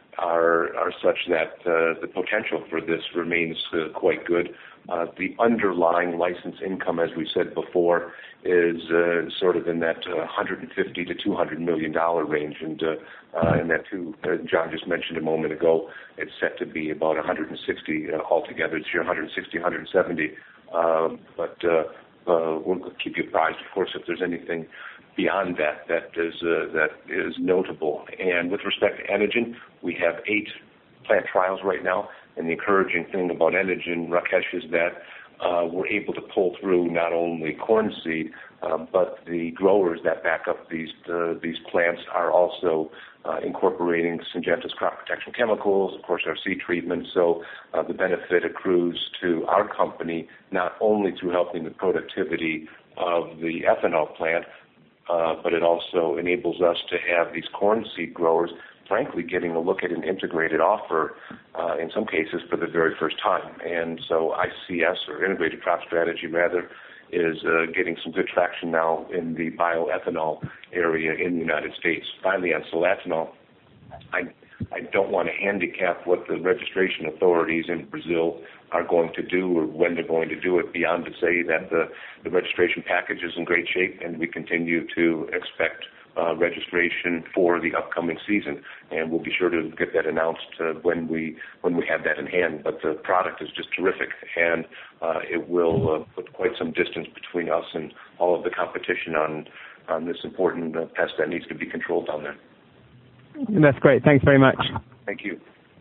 are are such that uh, the potential for this remains uh, quite good. Uh, the underlying license income, as we said before, is uh, sort of in that uh, one hundred fifty to two hundred million dollar range, and uh, uh, and that too, uh, John just mentioned a moment ago, it's set to be about one hundred sixty uh, altogether this year, one hundred sixty, one hundred seventy. Uh, but uh, uh, we'll keep you apprised, of course, if there's anything beyond that that is uh, that is notable. And with respect to Energen, we have eight plant trials right now. And the encouraging thing about Energen, Rakesh, is that uh, we're able to pull through not only corn seed, uh, but the growers that back up these uh, these plants are also uh, incorporating Syngenta's crop protection chemicals, of course, our seed treatment. So uh, the benefit accrues to our company not only through helping the productivity of the ethanol plant, uh, but it also enables us to have these corn seed growers frankly getting a look at an integrated offer uh, in some cases for the very first time. And so I C S, or integrated crop strategy rather, is uh, getting some good traction now in the bioethanol area in the United States. Finally, on Filatinol, I, I don't want to handicap what the registration authorities in Brazil are going to do or when they're going to do it, beyond to say that the, the registration package is in great shape and we continue to expect Uh, registration for the upcoming season, and we'll be sure to get that announced uh, when we when we have that in hand. But the product is just terrific, and uh, it will uh, put quite some distance between us and all of the competition on on this important uh, pest that needs to be controlled down there. That's great. Thanks very much. Thank you.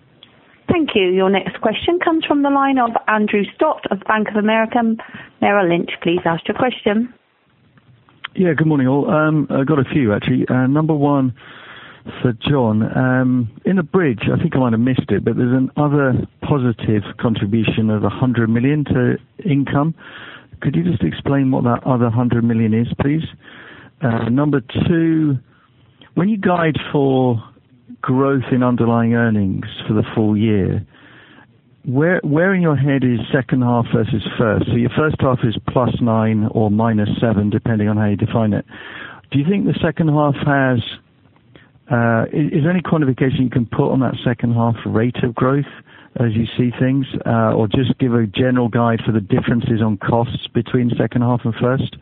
Thank you. Your next question comes from the line of Andrew Stott of Bank of America Merrill Lynch. Please ask your question. Yeah, good morning all. Um, I've got a few actually. Uh, number one, for John. Um, in the bridge, I think I might have missed it, but there's an other positive contribution of one hundred million to income. Could you just explain what that other one hundred million is, please? Uh, number two, when you guide for growth in underlying earnings for the full year, where where in your head is second half versus first? So your first half is plus nine or minus seven, depending on how you define it. Do you think the second half has, uh, is, is there any quantification you can put on that second half rate of growth as you see things, uh, or just give a general guide for the differences on costs between second half and first?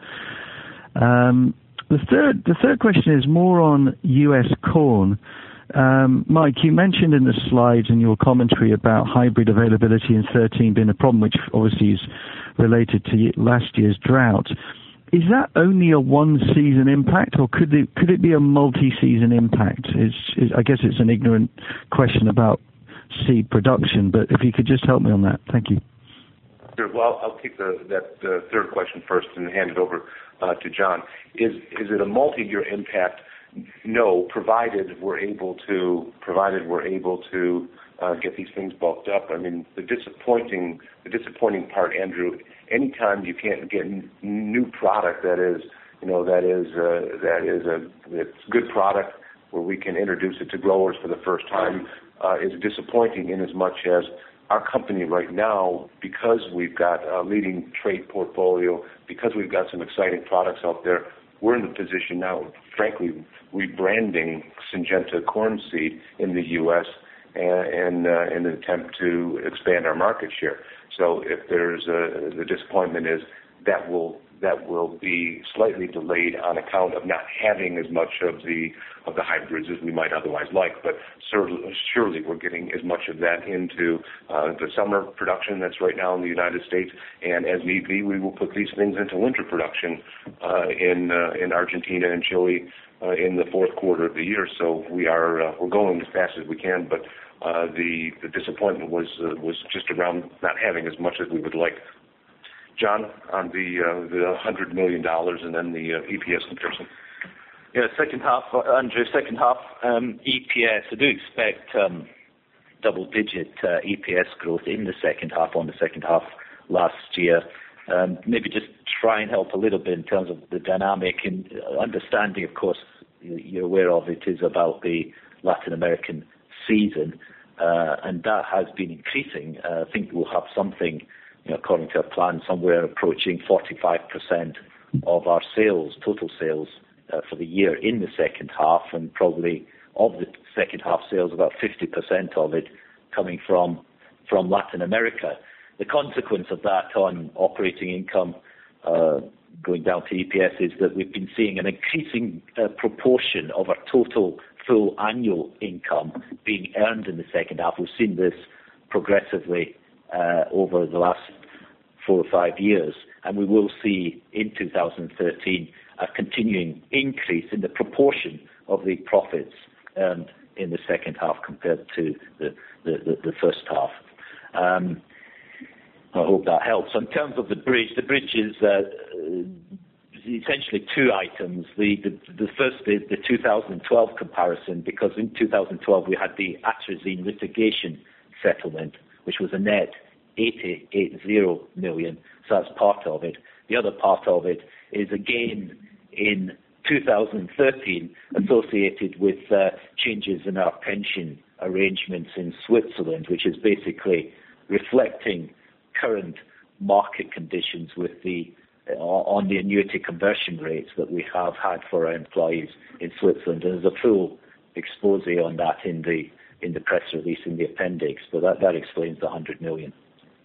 Um, the third the third question is more on U S corn. Um, Mike, you mentioned in the slides in your commentary about hybrid availability in thirteen being a problem, which obviously is related to last year's drought. Is that only a one-season impact, or could it could it be a multi-season impact? It's, it's, I guess it's an ignorant question about seed production, but if you could just help me on that. Thank you. Sure. Well, I'll take the, that uh, third question first and hand it over uh, to John. Is is it a multi-year impact? No, provided we're able to provided we're able to uh, get these things bulked up. I mean, the disappointing the disappointing part, Andrew. Anytime you can't get n- new product that is you know that is uh, that is a it's good product where we can introduce it to growers for the first time uh, is disappointing in as much as our company right now, because we've got a leading trait portfolio, because we've got some exciting products out there, we're in the position now, frankly, rebranding Syngenta corn seed in the U S and, and uh, in an attempt to expand our market share. So if there's a, the disappointment is that will that will be slightly delayed on account of not having as much of the of the hybrids as we might otherwise like. But surely, surely we're getting as much of that into uh, the summer production that's right now in the United States, and as need be, we will put these things into winter production uh, in uh, in Argentina and Chile uh, in the fourth quarter of the year. So we are uh, we're going as fast as we can, but uh, the the disappointment was uh, was just around not having as much as we would like. John, on the uh, the one hundred million dollars and then the uh, E P S comparison. Yeah, second half, Andrew, second half um, E P S, I do expect um, double-digit uh, E P S growth in the second half on the second half last year. Um, maybe just try and help a little bit in terms of the dynamic and understanding, of course, you're aware of it is about the Latin American season, uh, and that has been increasing. Uh, I think we'll have something, you know, according to our plan, somewhere approaching forty-five percent of our sales, total sales uh, for the year in the second half, and probably of the second half sales, about fifty percent of it coming from from Latin America. The consequence of that on operating income uh, going down to E P S is that we've been seeing an increasing uh, proportion of our total full annual income being earned in the second half. We've seen this progressively Uh, over the last four or five years, and we will see in two thousand thirteen a continuing increase in the proportion of the profits earned in the second half compared to the, the, the, the first half. Um, I hope that helps. In terms of the bridge, the bridge is uh, essentially two items. The, the, the first is the two thousand twelve comparison, because in two thousand twelve we had the atrazine litigation settlement, which was a net eighty-eight million, so that's part of it. The other part of it is again in two thousand thirteen associated with uh, changes in our pension arrangements in Switzerland, which is basically reflecting current market conditions with the uh, on the annuity conversion rates that we have had for our employees in Switzerland. And there's a full expose on that in the in the press release in the appendix, but that, that explains the one hundred million.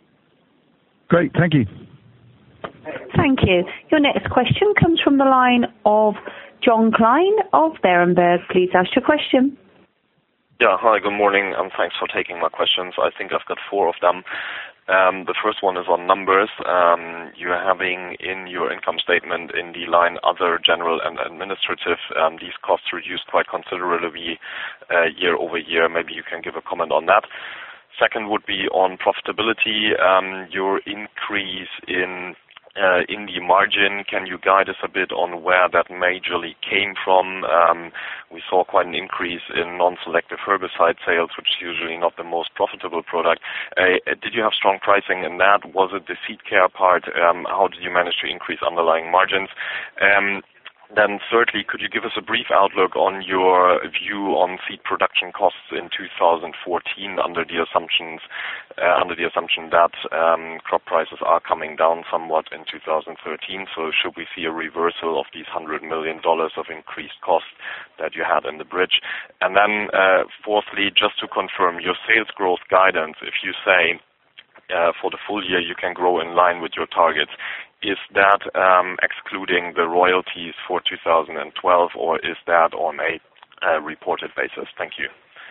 Great, thank you. Thank you. Your next question comes from the line of John Klein of Berenberg. Please ask your question. Yeah, hi, good morning, and thanks for taking my questions. I think I've got four of them. Um, the first one is on numbers. Um, you're having in your income statement in the line other general and administrative, um, these costs reduced quite considerably uh, year over year. Maybe you can give a comment on that. Second would be on profitability. Um, your increase in Uh, in the margin, can you guide us a bit on where that majorly came from? Um, we saw quite an increase in non-selective herbicide sales, which is usually not the most profitable product. Uh, did you have strong pricing in that? Was it the seed care part? Um, how did you manage to increase underlying margins? Um, Then thirdly, could you give us a brief outlook on your view on seed production costs in two thousand fourteen under the assumptions, uh, under the assumption that um, crop prices are coming down somewhat in two thousand thirteen? So should we see a reversal of these one hundred million dollars of increased costs that you had in the bridge? And then uh, fourthly, just to confirm your sales growth guidance, if you say uh, for the full year you can grow in line with your targets, is that um, excluding the royalties for two thousand twelve, or is that on a uh, reported basis? Thank you.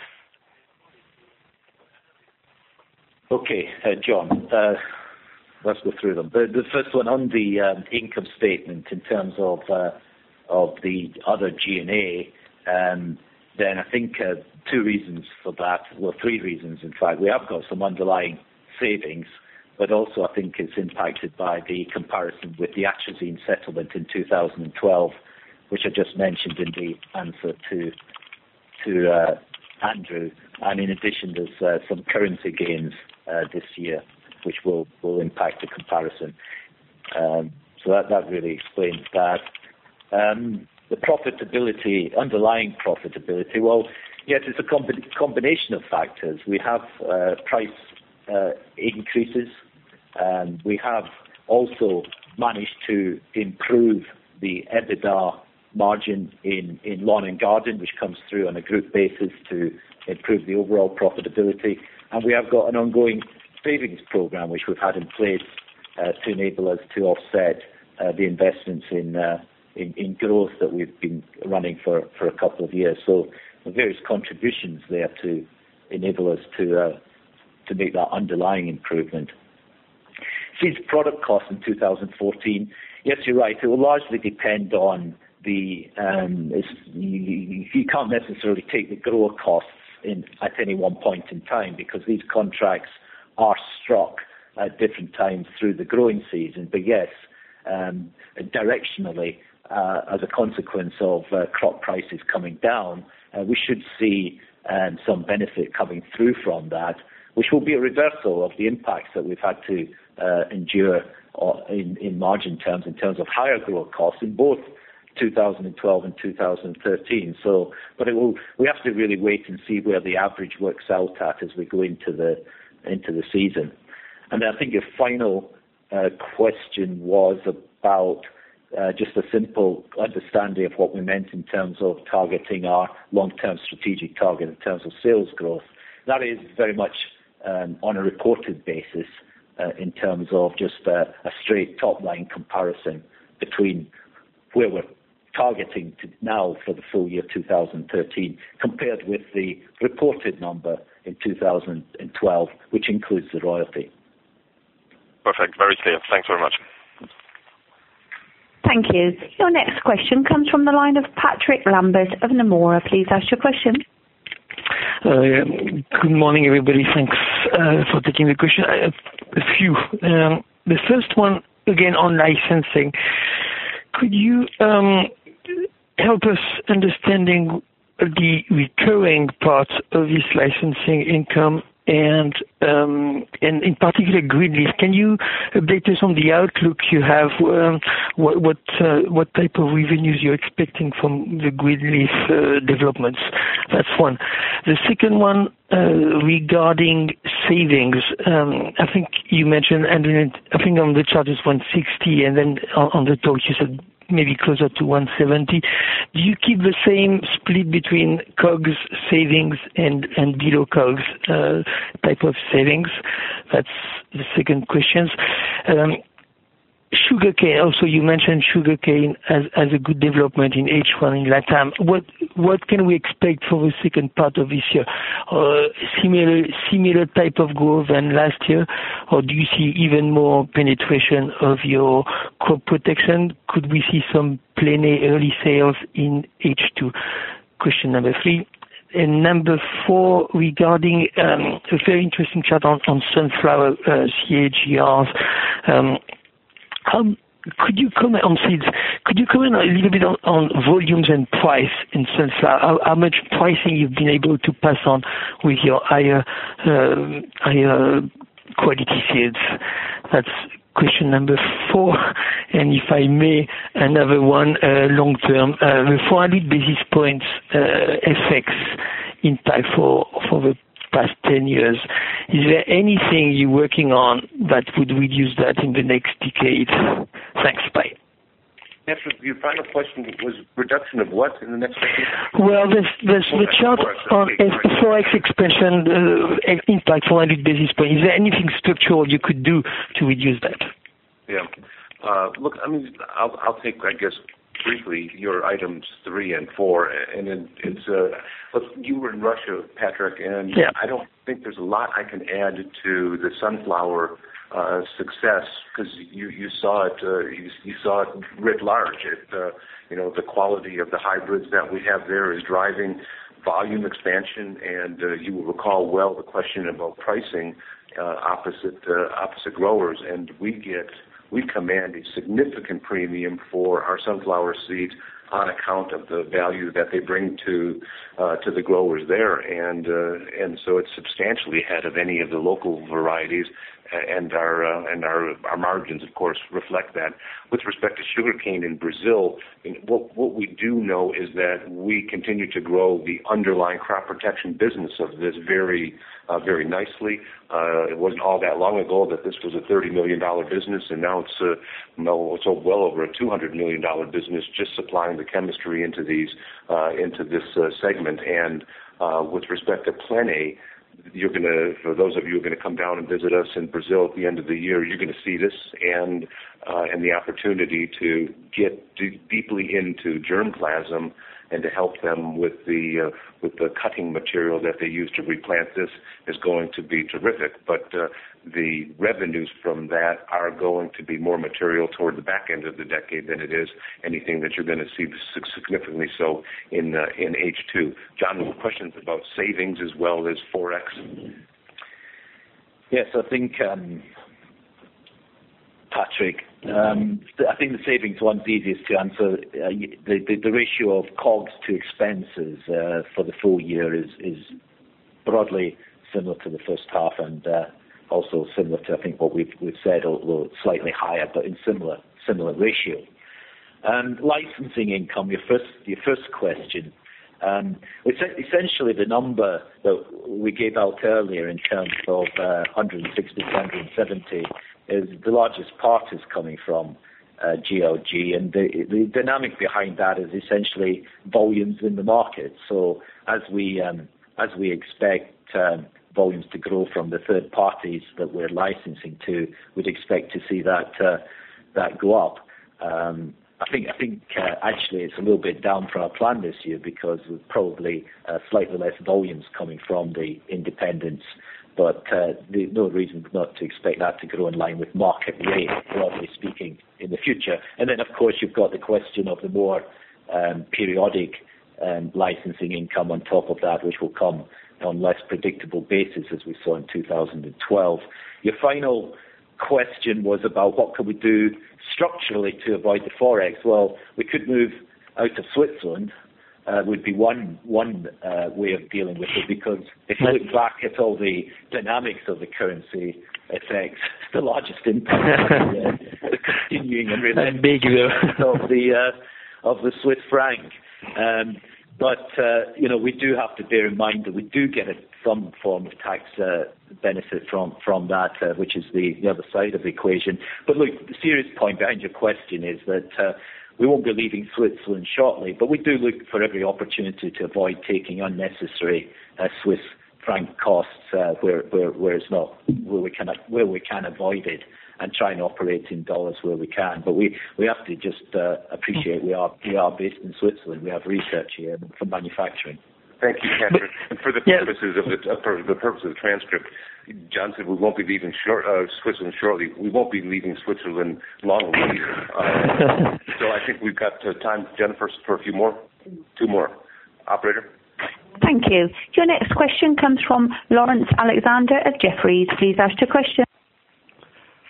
Okay, uh, John, uh, let's go through them. The, the first one on the um, income statement in terms of uh, of the other G and A, um, then I think uh, two reasons for that, well, three reasons in fact. We have got some underlying savings, but also I think it's impacted by the comparison with the atrazine settlement in two thousand twelve, which I just mentioned in the answer to to uh, Andrew. And in addition, there's uh, some currency gains uh, this year, which will, will impact the comparison. Um, so that, that really explains that. Um, the profitability, underlying profitability, well, yes, it's a combi- combination of factors. We have uh, price uh, increases. Um, we have also managed to improve the EBITDA margin in, in lawn and garden, which comes through on a group basis to improve the overall profitability. And we have got an ongoing savings program, which we've had in place uh, to enable us to offset uh, the investments in, uh, in in growth that we've been running for, for a couple of years. So various contributions there to enable us to uh, to make that underlying improvement. Seeds product costs in two thousand fourteen, yes, you're right. It will largely depend on the, um, you, you can't necessarily take the grower costs in at any one point in time because these contracts are struck at different times through the growing season. But yes, um, directionally, uh, as a consequence of uh, crop prices coming down, uh, we should see um, some benefit coming through from that, which will be a reversal of the impacts that we've had to uh, endure in, in margin terms, in terms of higher growth costs in both two thousand twelve and two thousand thirteen. So, but it will, we have to really wait and see where the average works out at as we go into the into the season. And I think your final uh, question was about uh, just a simple understanding of what we meant in terms of targeting our long-term strategic target in terms of sales growth. That is very much um, on a reported basis uh, in terms of just uh, a straight top-line comparison between where we're targeting to now for the full year two thousand thirteen compared with the reported number in two thousand twelve, which includes the royalty. Perfect. Very clear. Thanks very much. Thank you. Your next question comes from the line of Patrick Lambert of Nomura. Please ask your question. Uh, yeah. Good morning, everybody. Thanks uh, for taking the question. I have a few. Um, the first one, again, on licensing. Could you um, help us understanding the recurring part of this licensing income and, um, and in particular GreenLeaf? Can you update us on the outlook you have? Um, what what, uh, what type of revenues you're expecting from the GreenLeaf uh, developments? That's one. The second one uh, regarding savings. Um, I think you mentioned, and I think on the chart is one sixty, and then on, on the talk you said maybe closer to one seventy. Do you keep the same split between C O G S savings and, and below C O G S uh, type of savings? That's the second question. Um, Sugarcane, also you mentioned sugarcane as, as a good development in H one in LATAM. What what can we expect for the second part of this year? Uh, similar similar type of growth than last year, or do you see even more penetration of your crop protection? Could we see some plain early sales in H two? Question number three. And number four, regarding um, a very interesting chart on, on sunflower uh, C A G Rs. Um, Um, could you comment on seeds? Could you comment a little bit on, on volumes and price in sunflower? How, how much pricing you've been able to pass on with your higher uh, higher quality seeds? That's question number four. And if I may, another one, uh, long term, uh, the four hundred basis points uh, effects impact for for the past ten years. Is there anything you're working on that would reduce that in the next decade? Thanks, bye. After your final question was reduction of what in the next decade? Well, there's, there's the chart on Forex expansion uh, impact four hundred basis points. Is there anything structural you could do to reduce that? Yeah. Uh, look, I mean, I'll, I'll take, I guess, briefly your items three and four, and it, it's uh, look, you were in Russia, Patrick, and yeah. I don't think there's a lot I can add to the sunflower uh, success because you, you saw it uh, you, you saw it writ large. It, uh, you know, the quality of the hybrids that we have there is driving volume expansion, and uh, you will recall well the question about pricing uh, opposite uh, opposite growers, and we get. We command a significant premium for our sunflower seeds on account of the value that they bring to uh, to the growers there, and uh, and so it's substantially ahead of any of the local varieties, and our uh, and our our margins, of course, reflect that. With respect to sugarcane in Brazil, what what we do know is that we continue to grow the underlying crop protection business of this very uh, very nicely. Uh, it wasn't all that long ago that this was a thirty million dollars business, and now it's uh, no, it's well over a two hundred million dollars business just supplying the chemistry into these uh, into this uh, segment. And uh, with respect to Plene, you're going to, for those of you who are going to come down and visit us in Brazil at the end of the year, you're going to see this and uh, and the opportunity to get d- deeply into germplasm and to help them with the uh, with the cutting material that they use to replant this is going to be terrific. But uh, the revenues from that are going to be more material toward the back end of the decade than it is anything that you're going to see significantly so in uh, in H two. John, questions about savings as well as Forex? Yes, I think, um, Patrick, um, I think the savings one's easiest to answer. Uh, the, the, the ratio of COGS to expenses uh, for the full year is, is broadly similar to the first half, and uh, also similar to, I think, what we've, we've said, although slightly higher, but in similar similar ratio. Um, licensing income, your first your first question. Um, essentially, the number that we gave out earlier in terms of uh, one hundred sixty to one hundred seventy is the largest part is coming from uh, G L G, and the, the dynamic behind that is essentially volumes in the market. So as we um, as we expect um, volumes to grow from the third parties that we're licensing to, we'd expect to see that uh, that go up. Um, I think I think uh, actually it's a little bit down from our plan this year because we've probably uh, slightly less volumes coming from the independents, but uh, there's no reason not to expect that to grow in line with market rate, broadly speaking, in the future. And then, of course, you've got the question of the more um, periodic um, licensing income on top of that, which will come on less predictable basis, as we saw in two thousand twelve. Your final question was about what could we do structurally to avoid the Forex. Well, we could move out of Switzerland, uh, would be one one uh, way of dealing with it, because if you look back at all the dynamics of the currency effects, the largest impact is uh, the continuing and relentless of the uh, of the Swiss franc. Um, But, uh, you know, we do have to bear in mind that we do get a, some form of tax uh, benefit from, from that, uh, which is the, the other side of the equation. But look, the serious point behind your question is that uh, we won't be leaving Switzerland shortly, but we do look for every opportunity to avoid taking unnecessary uh, Swiss franc costs uh, where, where, where it's not, where we can, where we can avoid it, and try and operate in dollars where we can. But we, we have to just uh, appreciate we are we are based in Switzerland. We have research here for manufacturing. Thank you, Patrick. And for the purposes of the uh, for the purpose of the transcript, John said we won't be leaving short, uh, Switzerland shortly. We won't be leaving Switzerland long either. Uh, so I think we've got uh, time, Jennifer, for a few more, two more. Operator. Thank you. Your next question comes from Lawrence Alexander of Jefferies. Please ask your question.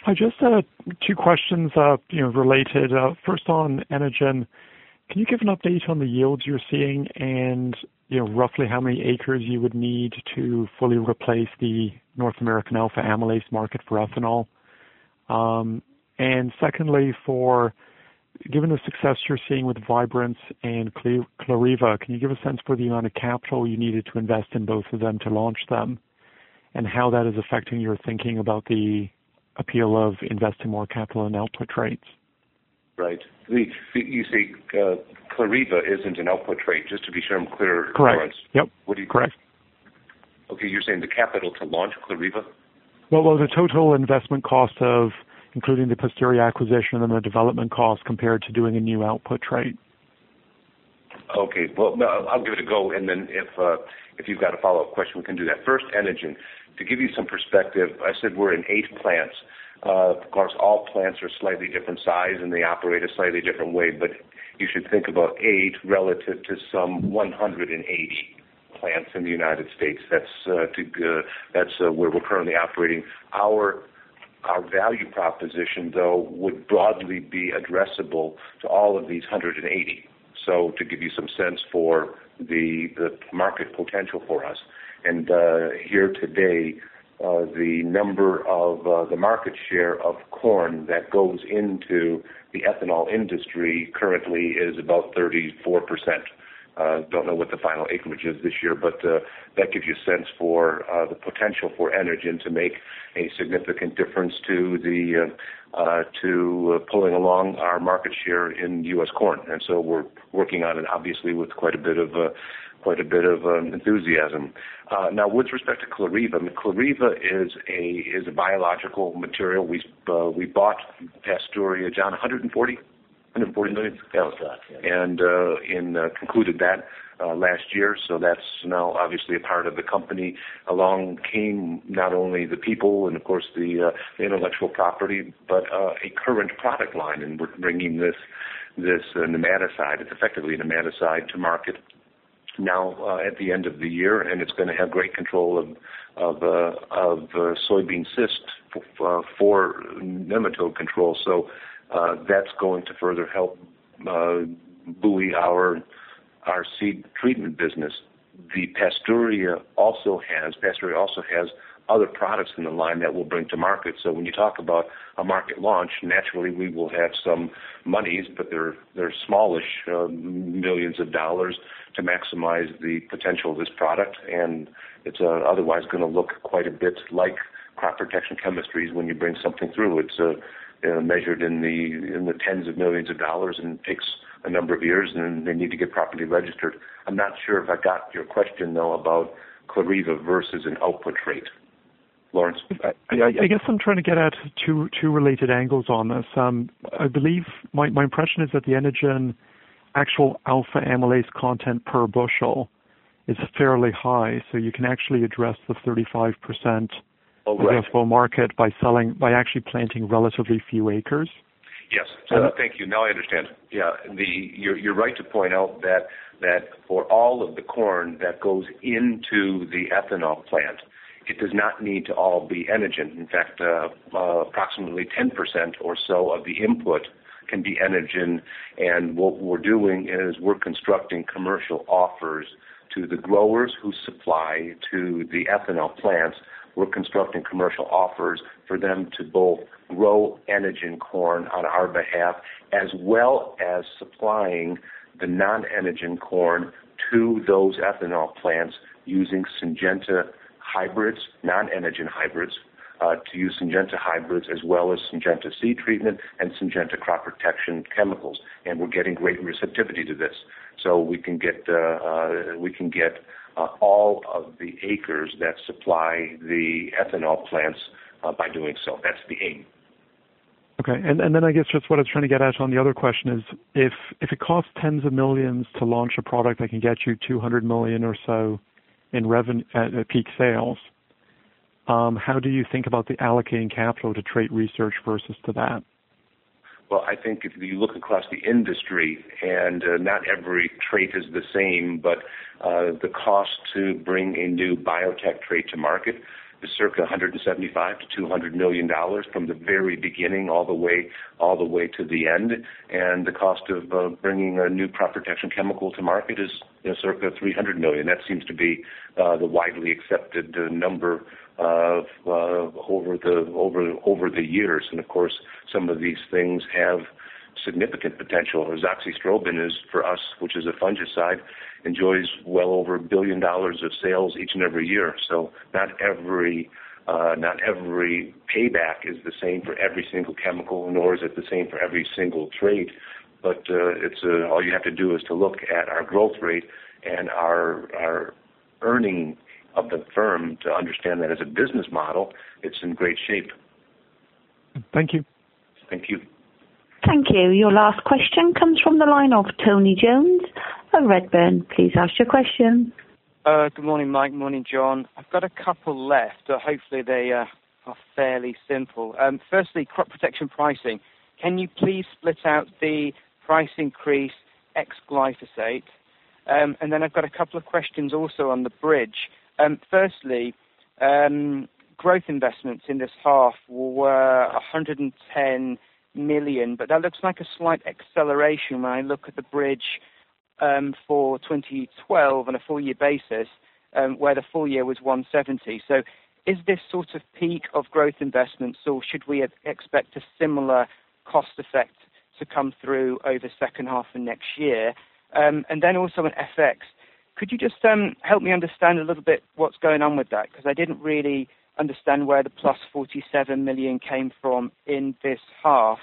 I just uh, two questions, uh, you know, related. Uh, first on Enogen, can you give an update on the yields you're seeing, and you know, roughly how many acres you would need to fully replace the North American alpha amylase market for ethanol? Um, and secondly, for given the success you're seeing with Vibrance and Clareva, can you give a sense for the amount of capital you needed to invest in both of them to launch them, and how that is affecting your thinking about the appeal of investing more capital in output traits? Right. The, you say uh, Clareva isn't an output trait, just to be sure I'm clear. Correct. Lawrence. Yep. What do you, Correct. Okay, you're saying the capital to launch Clareva? Well, well, the total investment cost of including the Pasteuri acquisition and the development cost compared to doing a new output trait. Okay, well, no, I'll give it a go, and then if uh, if you've got a follow-up question, we can do that. First, Enogen. To give you some perspective, I said we're in eight plants. Uh, of course, all plants are slightly different size, and they operate a slightly different way, but you should think about eight relative to some one hundred eighty plants in the United States. That's uh, to, uh, that's uh, where we're currently operating. Our Our value proposition, though, would broadly be addressable to all of these one hundred eighty. So to give you some sense for the, the market potential for us. And uh, here today, uh, the number of uh, the market share of corn that goes into the ethanol industry currently is about thirty-four percent. Uh, don't know what the final acreage is this year, but uh, that gives you a sense for uh, the potential for Enogen to make a significant difference to the uh, uh, to uh, pulling along our market share in U S corn. And so we're working on it, obviously, with quite a bit of uh, quite a bit of um, enthusiasm. Uh, now, with respect to Clareva, I mean, Clareva is a is a biological material. We uh, we bought Pasteuri, John, one hundred forty. one hundred forty million, yeah, yeah. and uh, in uh, concluded that uh, last year. So that's now obviously a part of the company. Along came not only the people and of course the, uh, the intellectual property, but uh, a current product line, and we're bringing this this uh, nematicide. It's effectively a nematicide to market now uh, at the end of the year, and it's going to have great control of of, uh, of uh, soybean cyst for, uh, for nematode control. So. Uh, that's going to further help uh, buoy our our seed treatment business. The Pasteuri also has Pasteuri also has other products in the line that we'll bring to market. So when you talk about a market launch, naturally we will have some monies, but they're they're smallish uh, millions of dollars to maximize the potential of this product, and it's uh, otherwise going to look quite a bit like crop protection chemistries when you bring something through. It's a uh, Uh, measured in the in the tens of millions of dollars, and takes a number of years, and they need to get properly registered. I'm not sure if I got your question, though, about Clareva versus an output trait. Lawrence? I, I, I guess I'm trying to get at two two related angles on this. Um, I believe my, my impression is that the Enogen actual alpha amylase content per bushel is fairly high, so you can actually address the thirty-five percent Oh, right. addressable market by selling by actually planting relatively few acres. Yes, so, uh, thank you. Now I understand. Yeah, the you're you're right to point out that that for all of the corn that goes into the ethanol plant, it does not need to all be Enogen. In fact, uh, uh, approximately ten percent or so of the input can be Enogen, and what we're doing is we're constructing commercial offers to the growers who supply to the ethanol plants. We're constructing commercial offers for them to both grow Enogen corn on our behalf, as well as supplying the non-Enogen corn to those ethanol plants using Syngenta hybrids, non-Enogen hybrids, uh, to use Syngenta hybrids as well as Syngenta seed treatment and Syngenta crop protection chemicals. And we're getting great receptivity to this. So we can get uh, uh, we can get Uh, all of the acres that supply the ethanol plants uh, by doing so. That's the aim. Okay, and, and then I guess just what I was trying to get at on the other question is, if if it costs tens of millions to launch a product that can get you two hundred million or so in revenue at, at peak sales, um, how do you think about the allocating capital to trait research versus to that? Well, I think if you look across the industry, and uh, not every trait is the same, but uh, the cost to bring a new biotech trait to market is circa one hundred seventy-five to two hundred million dollars from the very beginning all the way all the way to the end, and the cost of uh, bringing a new crop protection chemical to market is you know, circa three hundred million dollars. That seems to be uh, the widely accepted uh, number of uh, over the over over the years, and of course some of these things have significant potential. Azoxystrobin is, for us, which is a fungicide, enjoys well over a billion dollars of sales each and every year. So not every uh, not every payback is the same for every single chemical, nor is it the same for every single trade. But uh, it's uh, all you have to do is to look at our growth rate and our our earning of the firm to understand that as a business model, it's in great shape. Thank you. Thank you. Thank you. Your last question comes from the line of Tony Jones of Redburn. Please ask your question. Uh, good morning, Mike. Morning, John. I've got a couple left. Uh, hopefully they uh, are fairly simple. Um, firstly, crop protection pricing. Can you please split out the price increase ex-glyphosate? Um, and then I've got a couple of questions also on the bridge. Um, firstly, um, growth investments in this half were one hundred ten million, but that looks like a slight acceleration when I look at the bridge um, for twenty twelve on a full-year basis, um, where the full year was one hundred seventy. So is this sort of peak of growth investments, or should we expect a similar cost effect to come through over second half of next year? Um, and then also on F X, could you just um, help me understand a little bit what's going on with that? Because I didn't really understand where the plus forty-seven million came from in this half.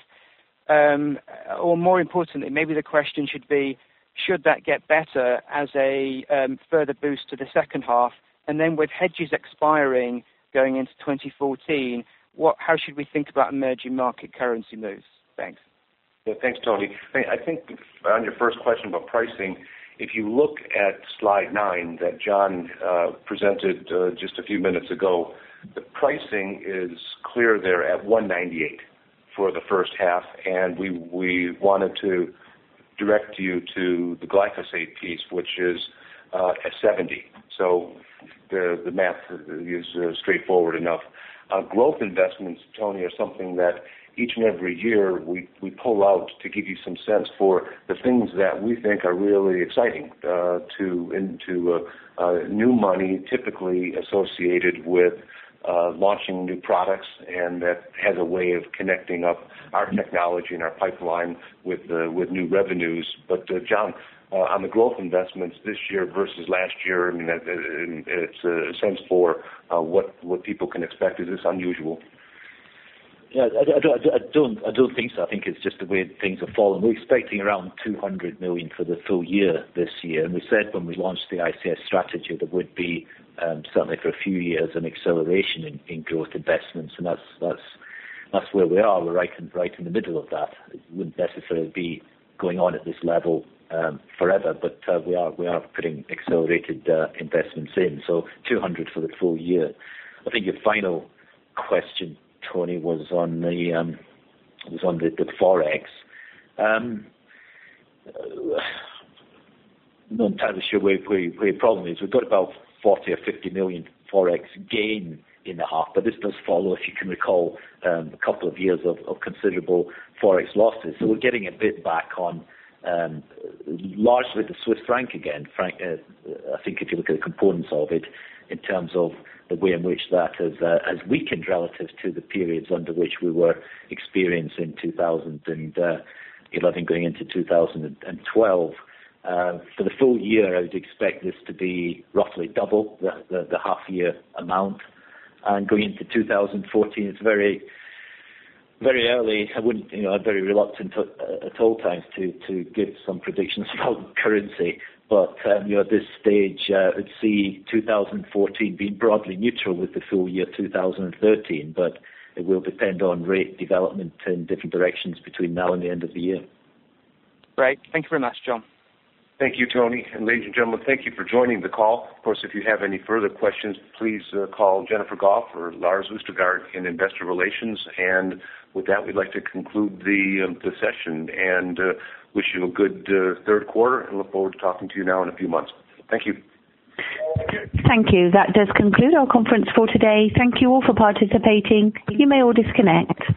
Um, or more importantly, maybe the question should be, should that get better as a um, further boost to the second half? And then with hedges expiring going into twenty fourteen, what, how should we think about emerging market currency moves? Thanks. Yeah, thanks, Tony. I think on your first question about pricing, if you look at slide nine that John uh, presented uh, just a few minutes ago, the pricing is clear there at one ninety-eight for the first half, and we we wanted to direct you to the glyphosate piece, which is uh, at seventy. So the the math is uh, straightforward enough. Uh, growth investments, Tony, are something that each and every year we, we pull out to give you some sense for the things that we think are really exciting uh, to into uh, uh, new money typically associated with uh, launching new products, and that has a way of connecting up our technology and our pipeline with uh, with new revenues. But uh, John, uh, on the growth investments this year versus last year, I mean, it, it, it's a sense for uh, what what people can expect. Is this unusual? Yeah, I, I, I, don't, I don't think so. I think it's just the way things have fallen. We're expecting around two hundred million for the full year this year, and we said when we launched the I C S strategy there would be um, certainly for a few years an acceleration in, in growth investments, and that's that's that's where we are. We're right in right in the middle of that. It wouldn't necessarily be going on at this level um, forever, but uh, we are we are putting accelerated uh, investments in. So two hundred for the full year. I think your final question, Tony, was on the um, was on the, the forex. Um, uh, I'm not entirely sure where, where, where the problem is. We've got about forty or fifty million forex gain in the half, but this does follow, if you can recall, um, a couple of years of, of considerable forex losses. So we're getting a bit back on um, largely the Swiss franc again. Frank, uh, I think if you look at the components of it, in terms of the way in which that has, uh, has weakened relative to the periods under which we were experiencing two thousand eleven going into two thousand twelve. Uh, for the full year, I would expect this to be roughly double the, the, the half-year amount. And going into two thousand fourteen, it's very, very early. I wouldn't, you know, I'm very reluctant to, uh, at all times to, to give some predictions about currency. But um, you know, at this stage, uh, I'd see two thousand fourteen being broadly neutral with the full year two thousand thirteen. But it will depend on rate development in different directions between now and the end of the year. Great. Thank you very much, John. Thank you, Tony. And ladies and gentlemen, thank you for joining the call. Of course, if you have any further questions, please uh, call Jennifer Goff or Lars Oostergaard in Investor Relations. And with that, we'd like to conclude the, um, the session and uh, wish you a good uh, third quarter and look forward to talking to you now in a few months. Thank you. Thank you. That does conclude our conference for today. Thank you all for participating. You may all disconnect.